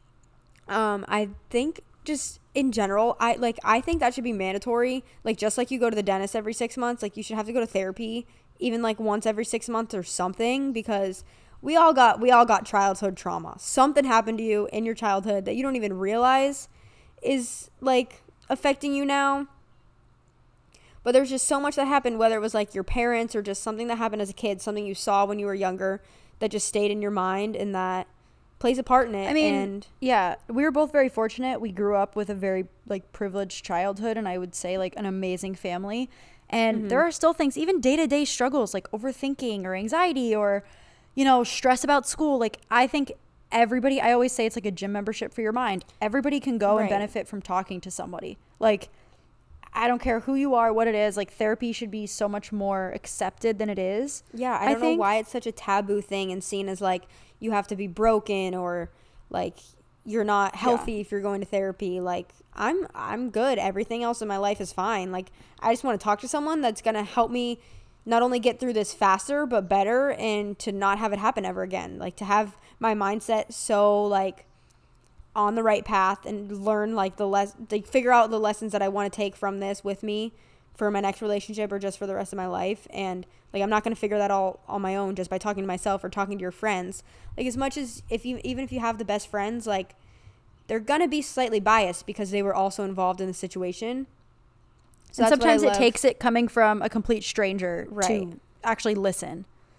Um, I think just in general, I like I think that should be mandatory. Like just like you go to the dentist every six months, like you should have to go to therapy even like once every six months or something, because we all got we all got childhood trauma. Something happened to you in your childhood that you don't even realize is like affecting you now. But there's just so much that happened, whether it was like your parents or just something that happened as a kid, something you saw when you were younger that just stayed in your mind and that plays a part in it. I mean, and yeah, we were both very fortunate. We grew up with a very like privileged childhood, and I would say like an amazing family. And mm-hmm. there are still things, even day-to-day struggles like overthinking or anxiety or, you know, stress about school. Like I think everybody, I always say it's like a gym membership for your mind. Everybody can go right. and benefit from talking to somebody. Like, I don't care who you are, what it is. Like, therapy should be so much more accepted than it is. Yeah, I don't I know why it's such a taboo thing and seen as, like, you have to be broken or, like, you're not healthy yeah. if you're going to therapy. Like, I'm I'm good. Everything else in my life is fine. Like, I just want to talk to someone that's going to help me not only get through this faster but better and to not have it happen ever again. Like, to have my mindset so, like, on the right path and learn like the less like figure out the lessons that I want to take from this with me for my next relationship or just for the rest of my life. And like I'm not going to figure that all on my own just by talking to myself or talking to your friends. Like as much as if you even if you have the best friends, like they're going to be slightly biased because they were also involved in the situation. So and sometimes it takes it coming from a complete stranger right. to actually listen.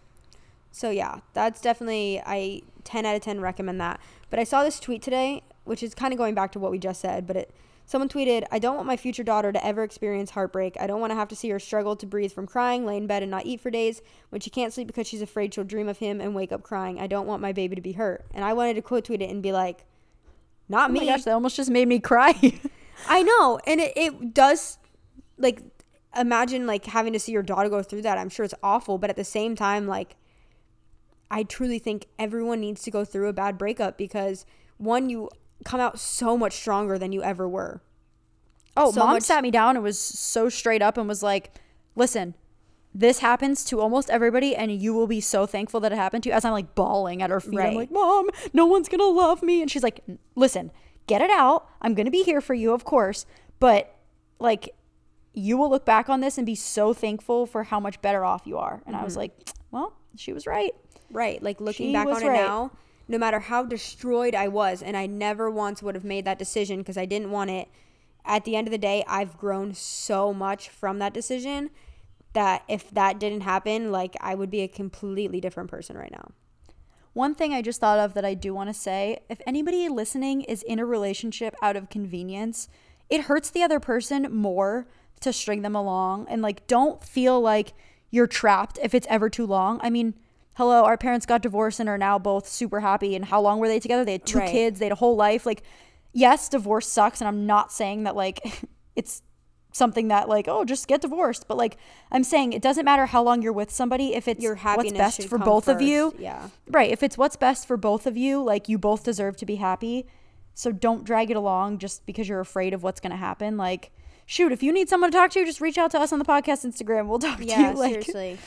So yeah, that's definitely I ten out of ten recommend that. But I saw this tweet today, which is kind of going back to what we just said, but it someone tweeted, I don't want my future daughter to ever experience heartbreak. I don't want to have to see her struggle to breathe from crying, lay in bed and not eat for days when she can't sleep because she's afraid she'll dream of him and wake up crying. I don't want my baby to be hurt. And I wanted to quote tweet it and be like, not oh me. Oh my gosh, that almost just made me cry. I know. And it, it does, like, imagine, like, having to see your daughter go through that. I'm sure it's awful. But at the same time, like, I truly think everyone needs to go through a bad breakup because, one, you come out so much stronger than you ever were. Oh, so mom much- sat me down and was so straight up and was like, listen, this happens to almost everybody and you will be so thankful that it happened to you. As I'm like bawling at her feet. Right. I'm like, Mom, no one's going to love me. And she's like, listen, get it out. I'm going to be here for you, of course. But like, you will look back on this and be so thankful for how much better off you are. And mm-hmm. I was like, well, she was right. Right. Like looking she back on it right. now, no matter how destroyed I was, and I never once would have made that decision because I didn't want it. At the end of the day, I've grown so much from that decision that if that didn't happen, like I would be a completely different person right now. One thing I just thought of that I do want to say, if anybody listening is in a relationship out of convenience, it hurts the other person more to string them along. And like, don't feel like you're trapped if it's ever too long. I mean, hello, our parents got divorced and are now both super happy. And how long were they together? They had two right. kids. They had a whole life. Like, yes, divorce sucks. And I'm not saying that like it's something that like, oh, just get divorced. But like, I'm saying it doesn't matter how long you're with somebody. If it's Your what's best for both first. of you. Yeah. Right. If it's what's best for both of you, like you both deserve to be happy. So don't drag it along just because you're afraid of what's going to happen. Like, shoot, if you need someone to talk to, just reach out to us on the podcast Instagram. We'll talk yeah, to you. Like, seriously.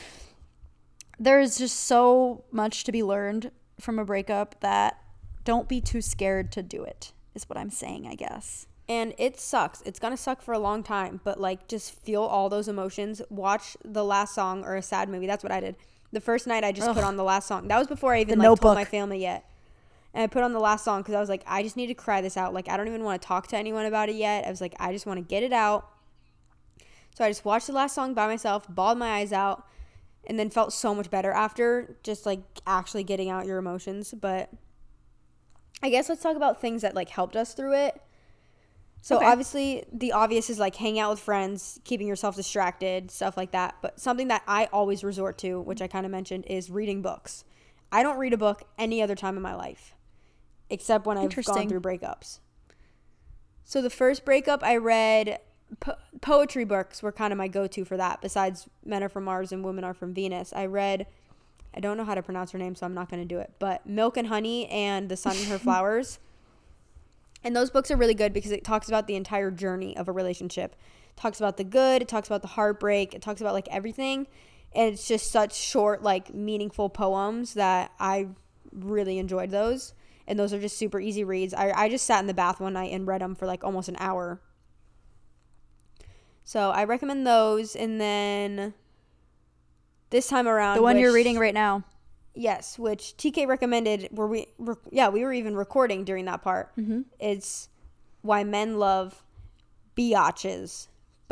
There's just so much to be learned from a breakup that don't be too scared to do it, is what I'm saying, I guess. And it sucks. It's going to suck for a long time, but like just feel all those emotions. Watch the last song or a sad movie. That's what I did. The first night I just Ugh. put on the last song. That was before I even the like Notebook. told my family yet. And I put on the last song because I was like, I just need to cry this out. Like, I don't even want to talk to anyone about it yet. I was like, I just want to get it out. So I just watched the last song by myself, bawled my eyes out, and then felt so much better after just like actually getting out your emotions. But I guess let's talk about things that like helped us through it. So okay. Obviously the obvious is like hanging out with friends, keeping yourself distracted, stuff like that. But something that I always resort to, which I kind of mentioned, is reading books. I don't read a book any other time in my life, except when I've gone through breakups. So the first breakup I read, po- poetry books were kind of my go-to for that. Besides Men Are From Mars and Women Are From Venus, I read, I don't know how to pronounce her name, so I'm not going to do it, but Milk and Honey and The Sun and Her Flowers. And those books are really good because it talks about the entire journey of a relationship. It talks about the good, it talks about the heartbreak, it talks about like everything. And it's just such short, like meaningful poems that I really enjoyed those. And those are just super easy reads. I, I just sat in the bath one night and read them for like almost an hour. So I recommend those. And then this time around, the one which, you're reading right now. Yes, which T K recommended. Where we, rec- yeah, we were even recording during that part. Mm-hmm. It's Why Men Love Biatches, but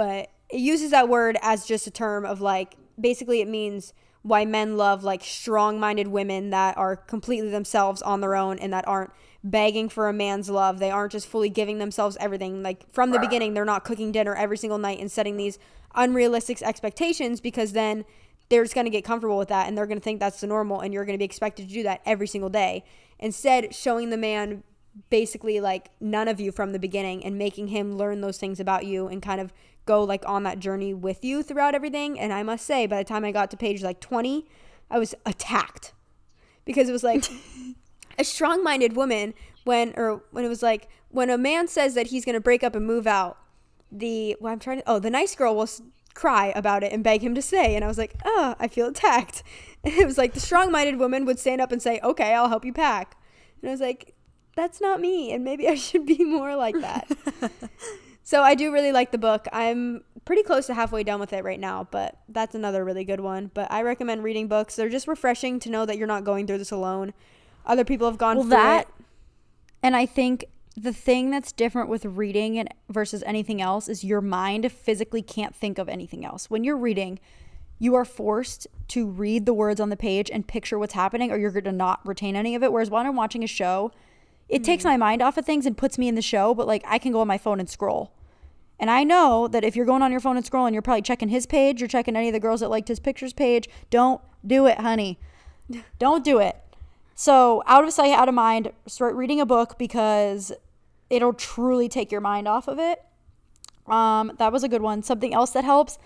it uses that word as just a term of like, basically it means why men love like strong-minded women that are completely themselves on their own and that aren't begging for a man's love. They aren't just fully giving themselves everything. Like from the beginning, they're not cooking dinner every single night and setting these unrealistic expectations, because then they're just going to get comfortable with that and they're going to think that's the normal and you're going to be expected to do that every single day. Instead, showing the man basically like none of you from the beginning and making him learn those things about you and kind of go like on that journey with you throughout everything. And I must say, by the time I got to page like twenty, I was attacked, because it was like a strong-minded woman when, or when it was like, when a man says that he's going to break up and move out, the, well, I'm trying to, oh, the nice girl will s- cry about it and beg him to stay. And I was like, oh, I feel attacked. And it was like the strong-minded woman would stand up and say, okay, I'll help you pack. And I was like, that's not me. And maybe I should be more like that. So I do really like the book. I'm pretty close to halfway done with it right now, but that's another really good one. But I recommend reading books. They're just refreshing to know that you're not going through this alone. Other people have gone well, through that, it. And I think the thing that's different with reading and versus anything else is your mind physically can't think of anything else. When you're reading, you are forced to read the words on the page and picture what's happening, or you're going to not retain any of it. Whereas when I'm watching a show, it mm. takes my mind off of things and puts me in the show, but like I can go on my phone and scroll. And I know that if you're going on your phone and scrolling, you're probably checking his page, you're checking any of the girls that liked his pictures page. Don't do it, honey. Don't do it. So out of sight, out of mind, start reading a book because it'll truly take your mind off of it. Um, that was a good one. Something else that helps.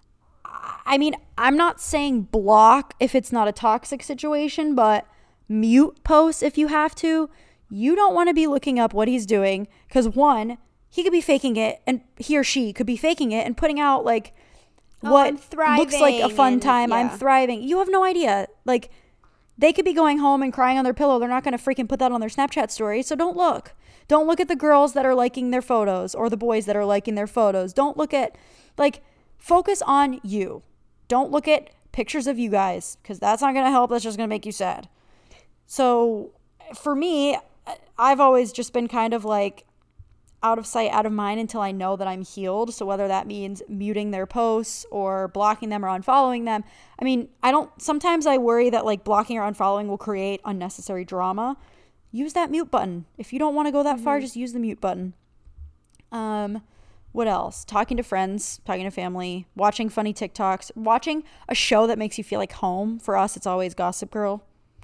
I mean, I'm not saying block if it's not a toxic situation, but mute posts if you have to. You don't want to be looking up what he's doing because, one, he could be faking it, and he or she could be faking it and putting out like oh, what I'm looks like a fun and, time. Yeah. I'm thriving. You have no idea. Like, they could be going home and crying on their pillow. They're not going to freaking put that on their Snapchat story. So don't look. Don't look at the girls that are liking their photos or the boys that are liking their photos. Don't look at, like, focus on you. Don't look at pictures of you guys because that's not going to help. That's just going to make you sad. So for me, I've always just been kind of like out of sight, out of mind until I know that I'm healed. So whether that means muting their posts or blocking them or unfollowing them. I mean, I don't, sometimes I worry that like blocking or unfollowing will create unnecessary drama. Use that mute button. If you don't want to go that mm-hmm. far, just use the mute button. Um, what else? Talking to friends, talking to family, watching funny TikToks, watching a show that makes you feel like home. For us, it's always Gossip Girl.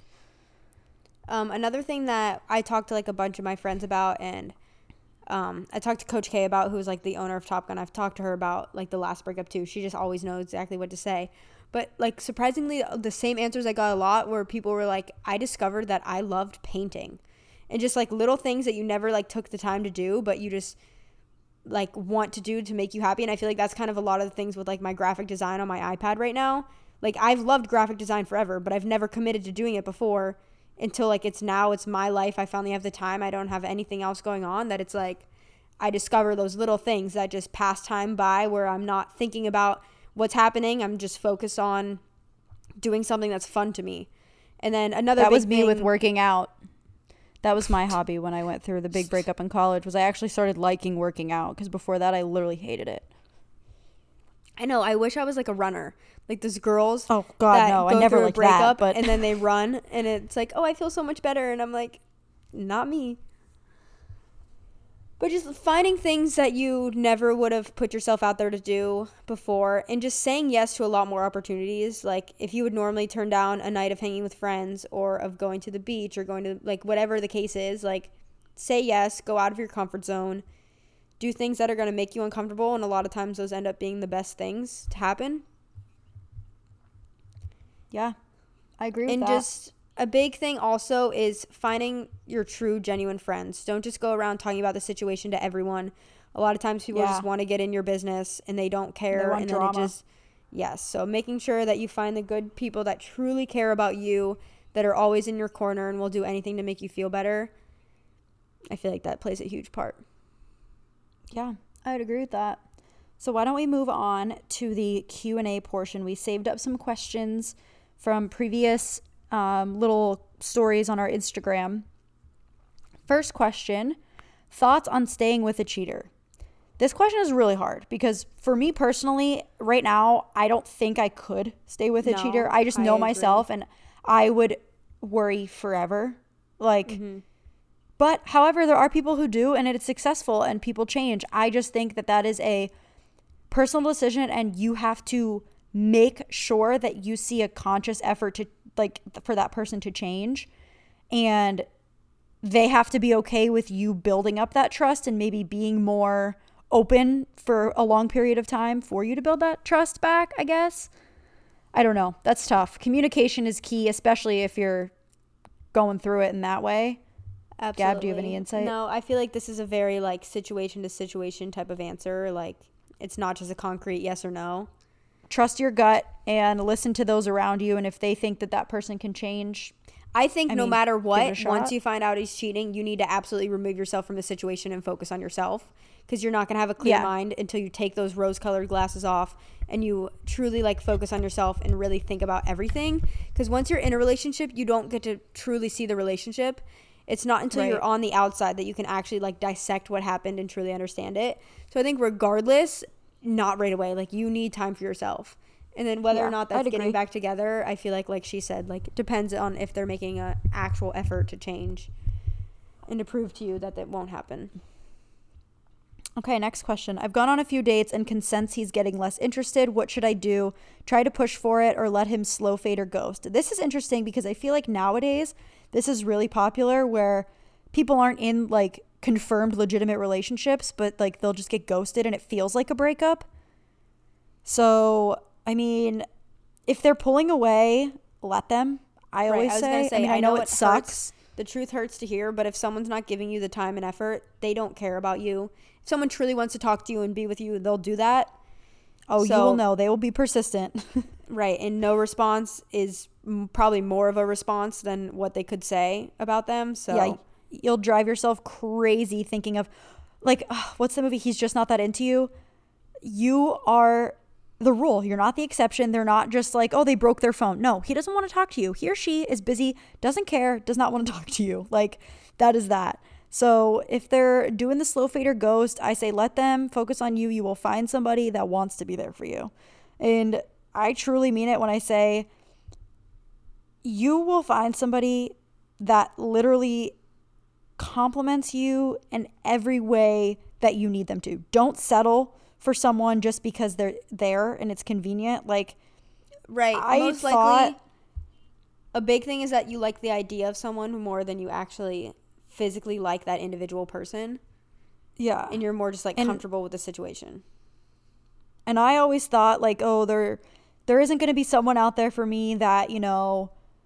Um, another thing that I talked to like a bunch of my friends about, and um, I talked to Coach K about, who's like the owner of Top Gun. I've talked to her about like the last breakup too. She just always knows exactly what to say. But like surprisingly, the same answers I got a lot where people were like, I discovered that I loved painting, and just like little things that you never like took the time to do, but you just like want to do to make you happy. And I feel like that's kind of a lot of the things with like my graphic design on my iPad right now. Like I've loved graphic design forever, but I've never committed to doing it before until like it's now it's my life. I finally have the time. I don't have anything else going on, that it's like I discover those little things that just pass time by where I'm not thinking about what's happening. I'm just focused on doing something that's fun to me. And then another that big was me thing, with working out. That was my hobby when I went through the big breakup in college, was I actually started liking working out, because before that I literally hated it. I know. I wish I was like a runner, like those girls. Oh God, that no! go I never through a liked breakup that. But and then they run, and it's like, oh, I feel so much better, and I'm like, not me. But just finding things that you never would have put yourself out there to do before, and just saying yes to a lot more opportunities. Like if you would normally turn down a night of hanging with friends or of going to the beach or going to like whatever the case is, like say yes, go out of your comfort zone, do things that are going to make you uncomfortable. And a lot of times those end up being the best things to happen. Yeah, I agree with and that. And just a big thing also is finding your true, genuine friends. Don't just go around talking about the situation to everyone. A lot of times people yeah. just want to get in your business and they don't care. They want and drama. Then it just, yes. So making sure that you find the good people that truly care about you, that are always in your corner and will do anything to make you feel better. I feel like that plays a huge part. Yeah, I would agree with that. So why don't we move on to the Q and A portion? We saved up some questions from previous Um, little stories on our Instagram. First question, thoughts on staying with a cheater? This question is really hard because for me personally, right now, I don't think I could stay with a No, cheater. I just know I agree. myself and I would worry forever. Like, Mm-hmm. but however, there are people who do and it's successful and people change. I just think that that is a personal decision and you have to make sure that you see a conscious effort to like for that person to change, and they have to be okay with you building up that trust and maybe being more open for a long period of time for you to build that trust back, I guess. I don't know. That's tough. Communication is key, especially if you're going through it in that way. Absolutely. Gab, do you have any insight? No, I feel like this is a very like situation to situation type of answer. Like it's not just a concrete yes or no. Trust your gut and listen to those around you, and if they think that that person can change, I think I no mean, matter give it a what, shot. once you find out he's cheating, you need to absolutely remove yourself from the situation and focus on yourself, because you're not going to have a clear Yeah. mind until you take those rose-colored glasses off and you truly like focus on yourself and really think about everything. Because once you're in a relationship, you don't get to truly see the relationship. It's not until Right. you're on the outside that you can actually like dissect what happened and truly understand it. So I think regardless, not right away. Like you need time for yourself. And then whether Yeah, or not I'd that's getting agree. back together, I feel like, like she said, like it depends on if they're making an actual effort to change and to prove to you that that won't happen. Okay, next question. I've gone on a few dates and can sense he's getting less interested. What should I do? Try to push for it or let him slow fade or ghost? This is interesting because I feel like nowadays this is really popular where people aren't in like confirmed legitimate relationships, but like they'll just get ghosted and it feels like a breakup. So, I mean, if they're pulling away, let them. I Right, always I was say, gonna say, I mean, I, I know, know it it sucks. hurts. The truth hurts to hear, but if someone's not giving you the time and effort, they don't care about you. If someone truly wants to talk to you and be with you, they'll do that. Oh, you So- will know. They will be persistent. Right, and no response is m- probably more of a response than what they could say about them. So Yeah, you'll drive yourself crazy thinking of, like, ugh, what's the movie? He's Just Not That Into You. You are the rule. You're not the exception. They're not just like, oh, they broke their phone. No, he doesn't want to talk to you. He or she is busy, doesn't care, does not want to talk to you. Like, that is that. So if they're doing the slow fade or ghost, I say let them focus on you. You will find somebody that wants to be there for you. And I truly mean it when I say you will find somebody that literally compliments you in every way that you need them to. Don't settle for someone just because they're there and it's convenient. Like, right, I most thought- likely, a big thing is that you like the idea of someone more than you actually physically like that individual person, yeah. and you're more just like And- comfortable with the situation. And I always thought like, oh, there there isn't going to be someone out there for me that, you know,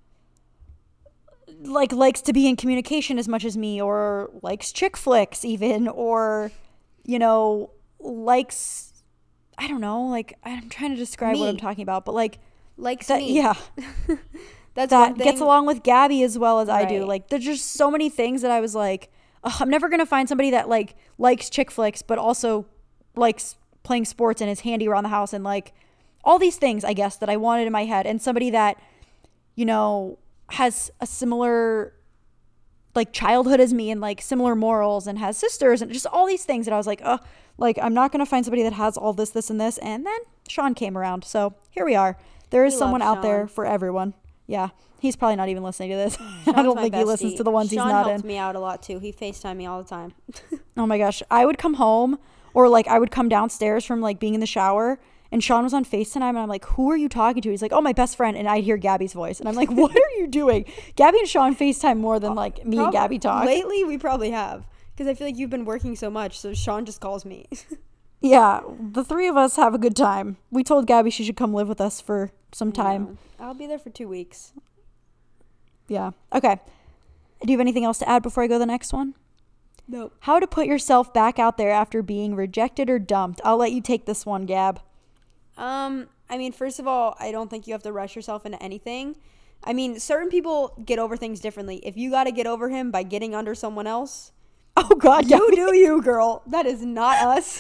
like likes to be in communication as much as me, or likes chick flicks even, or, you know, likes, I don't know, like I'm trying to describe what Me. I'm talking about, but like Likes that, me. yeah, That's that one thing. gets along with Gabby as well as I do. Right. Like there's just so many things that I was like, ugh, I'm never going to find somebody that like likes chick flicks, but also likes playing sports and is handy around the house and like all these things, I guess, that I wanted in my head. And somebody that, you know, has a similar like childhood as me and like similar morals and has sisters and just all these things that I was like, oh, like I'm not going to find somebody that has all this, this, and this. And then Sean came around. So here we are. There is We someone love out there Sean. for everyone. Yeah. He's probably not even listening to this. I Sean's don't my think he listens bestie. to the ones Sean he's not helps in. me out a lot too. He FaceTime me all the time. Oh my gosh. I would come home or like I would come downstairs from like being in the shower and Sean was on FaceTime and I'm like, who are you talking to? He's like, oh, my best friend. And I'd hear Gabby's voice. And I'm like, what are you doing? Gabby and Sean FaceTime more than like me and Prob- Gabby talk. Lately, we probably have, because I feel like you've been working so much. So Sean just calls me. Yeah. The three of us have a good time. We told Gabby she should come live with us for some time. I'll be there for two weeks. Yeah. Okay. Do you have anything else to add before I go to the next one? Nope. How to put yourself back out there after being rejected or dumped. I'll let you take this one, Gab. Um, I mean, first of all, I don't think you have to rush yourself into anything. I mean, certain people get over things differently. If you got to get over him by getting under someone else, Oh, God. you Gabby. do you, girl. That is not us.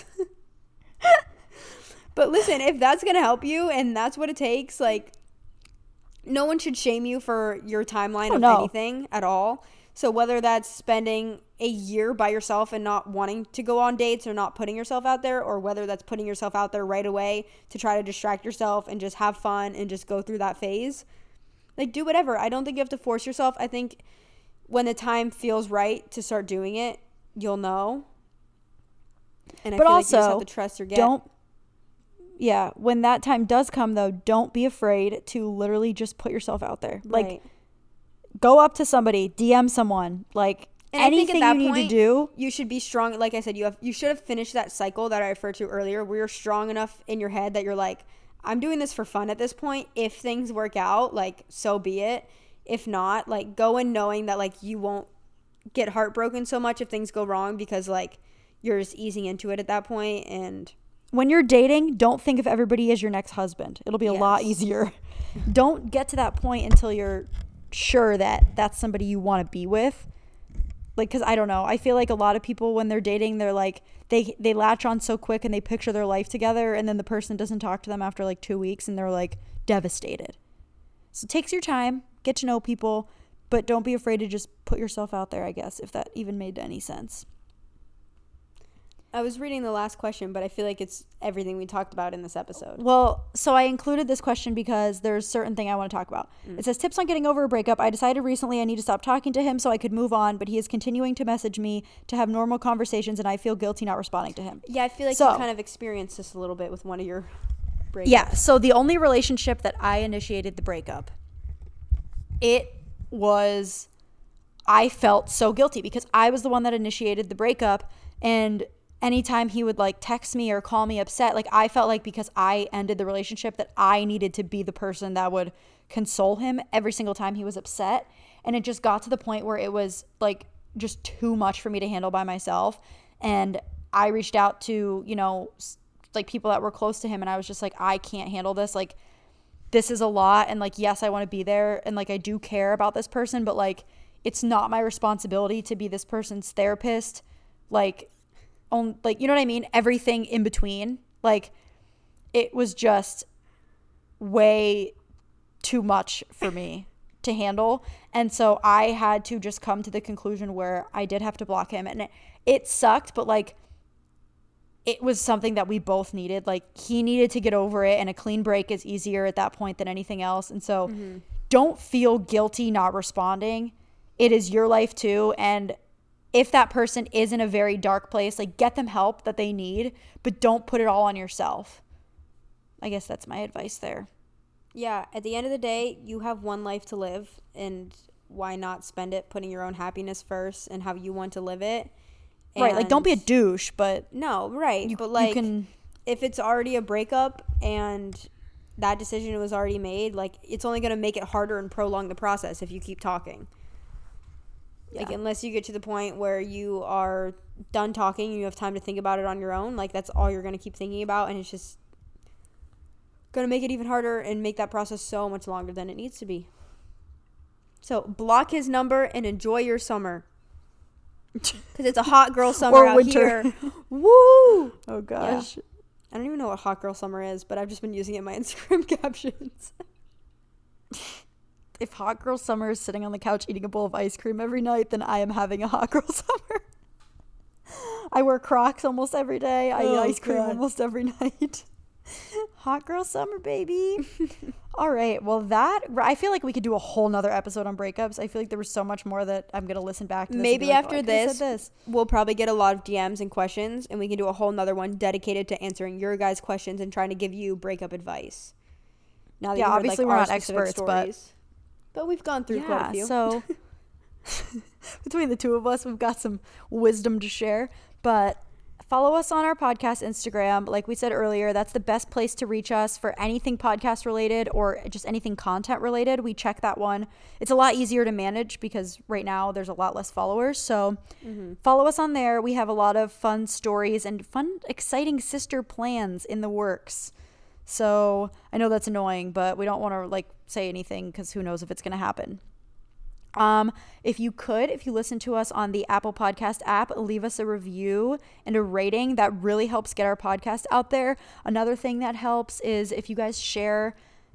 But listen, if that's going to help you and that's what it takes, like, no one should shame you for your timeline Oh, of no. anything at all. So whether that's spending a year by yourself and not wanting to go on dates or not putting yourself out there, or whether that's putting yourself out there right away to try to distract yourself and just have fun and just go through that phase, like, do whatever. I don't think you have to force yourself. I think when the time feels right to start doing it, you'll know. And I but feel also, like you just have to trust your gut. Don't, yeah, when that time does come, though, don't be afraid to literally just put yourself out there. Like, Right. go up to somebody, D M someone, like, And I think anything at that you need point, to do. you should be strong. Like I said, you have you should have finished that cycle that I referred to earlier, where you're strong enough in your head that you're like, I'm doing this for fun at this point. If things work out, like, so be it. If not, like, go in knowing that, like, you won't get heartbroken so much if things go wrong, because, like, you're just easing into it at that point. And When you're dating, don't think of everybody as your next husband. It'll be a Yes. lot easier. Don't get to that point until you're sure that that's somebody you want to be with. Like, because I don't know. I feel like a lot of people, when they're dating, they're like, they, they latch on so quick and they picture their life together. And then the person doesn't talk to them after like two weeks and they're like devastated. So it takes your time, get to know people, but don't be afraid to just put yourself out there, I guess, if that even made any sense. I was reading the last question, but I feel like it's everything we talked about in this episode. Well, so I included this question because there's a certain thing I want to talk about. Mm. It says, tips on getting over a breakup. I decided recently I need to stop talking to him so I could move on, but he is continuing to message me to have normal conversations, and I feel guilty not responding to him. Yeah, I feel like so, you kind of experienced this a little bit with one of your breakups. Yeah, so the only relationship that I initiated the breakup, it was, I felt so guilty because I was the one that initiated the breakup, and anytime he would like text me or call me upset, like I felt like because I ended the relationship that I needed to be the person that would console him every single time he was upset. And it just got to the point where it was like just too much for me to handle by myself. And I reached out to, you know, like people that were close to him, and I was just like, I can't handle this. Like, this is a lot. And like, yes, I want to be there. And like, I do care about this person, but like, it's not my responsibility to be this person's therapist. Like, on, like, you know what I mean? Everything in between. Like, it was just way too much for me to handle. And so I had to just come to the conclusion where I did have to block him. And it, it sucked, but like, it was something that we both needed. Like, he needed to get over it, and a clean break is easier at that point than anything else. And so mm-hmm. don't feel guilty not responding. It is your life too. And if that person is in a very dark place, like, get them help that they need, but don't put it all on yourself. I guess that's my advice there. Yeah, at the end of the day, you have one life to live, and why not spend it putting your own happiness first and how you want to live it? And right, like, don't be a douche, but no, right. You, but like, you can, if it's already a breakup and that decision was already made, like, it's only going to make it harder and prolong the process if you keep talking. Yeah. Like, unless you get to the point where you are done talking and you have time to think about it on your own, like, that's all you're going to keep thinking about, and it's just going to make it even harder and make that process so much longer than it needs to be. So, block his number and enjoy your summer. Because it's a hot girl summer or out winter. here. Woo! Oh, gosh. Yeah. I don't even know what hot girl summer is, but I've just been using it in my Instagram captions. If hot girl summer is sitting on the couch eating a bowl of ice cream every night, then I am having a hot girl summer. I wear Crocs almost every day. I oh, eat ice cream God. almost every night. Hot girl summer, baby. All right. Well, that, I feel like we could do a whole nother episode on breakups. I feel like there was so much more that I'm going to listen back to this. Maybe like, after oh, this, this, we'll probably get a lot of D Ms and questions, and we can do a whole nother one dedicated to answering your guys' questions and trying to give you breakup advice. Now that yeah, you heard, obviously like, we're our not experts, stories. but but we've gone through yeah, quite a few. So between the two of us, we've got some wisdom to share. But follow us on our podcast Instagram. Like we said earlier, that's the best place to reach us for anything podcast related or just anything content related. We check that one. It's a lot easier to manage because right now there's a lot less followers. So mm-hmm. follow us on there. We have a lot of fun stories and fun, exciting sister plans in the works. So I know that's annoying, but we don't want to like say anything because who knows if it's going to happen. Um, if you could, if you listen to us on the Apple Podcast app, leave us a review and a rating. That really helps get our podcast out there. Another thing that helps is if you guys share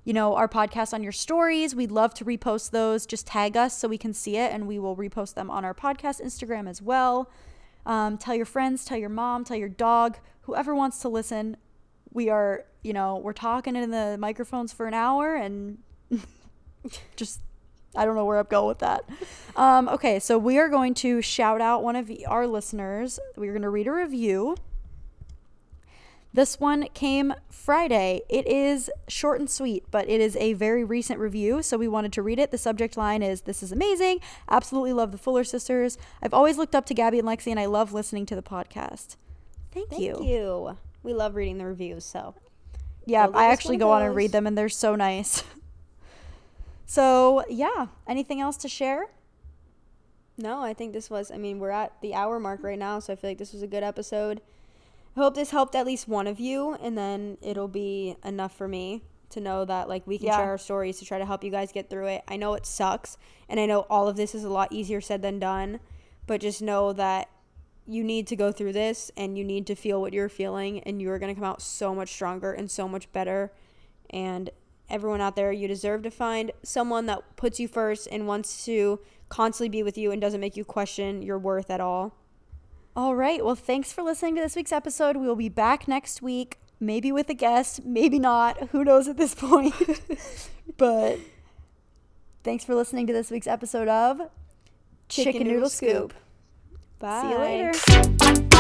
you know, our podcast on your stories. We'd love to repost those. Just tag us so we can see it, and we will repost them on our podcast Instagram as well. Um, tell your friends, tell your mom, tell your dog, whoever wants to listen. We are, you know, we're talking in the microphones for an hour and just, I don't know where I'm going with that. Um, okay, so we are going to shout out one of our listeners. We're going to read a review. This one came Friday. It is short and sweet, but it is a very recent review, so we wanted to read it. The subject line is, "This is amazing. Absolutely love the Fuller Sisters. I've always looked up to Gabby and Lexi, and I love listening to the podcast." Thank, Thank you. Thank you. We love reading the reviews, so. Yeah, I actually go on and read them, and they're so nice. So, yeah. Anything else to share? No, I think this was, I mean, we're at the hour mark right now, so I feel like this was a good episode. I hope this helped at least one of you, and then it'll be enough for me to know that, like, we can yeah. share our stories to try to help you guys get through it. I know it sucks, and I know all of this is a lot easier said than done, but just know that you need to go through this, and you need to feel what you're feeling, and you are going to come out so much stronger and so much better. And everyone out there, you deserve to find someone that puts you first and wants to constantly be with you and doesn't make you question your worth at all. All right. Well, thanks for listening to this week's episode. We will be back next week, maybe with a guest, maybe not. Who knows at this point? But thanks for listening to this week's episode of Chicken, Chicken Noodle, Noodle Scoop. Scoop. Bye. See you later.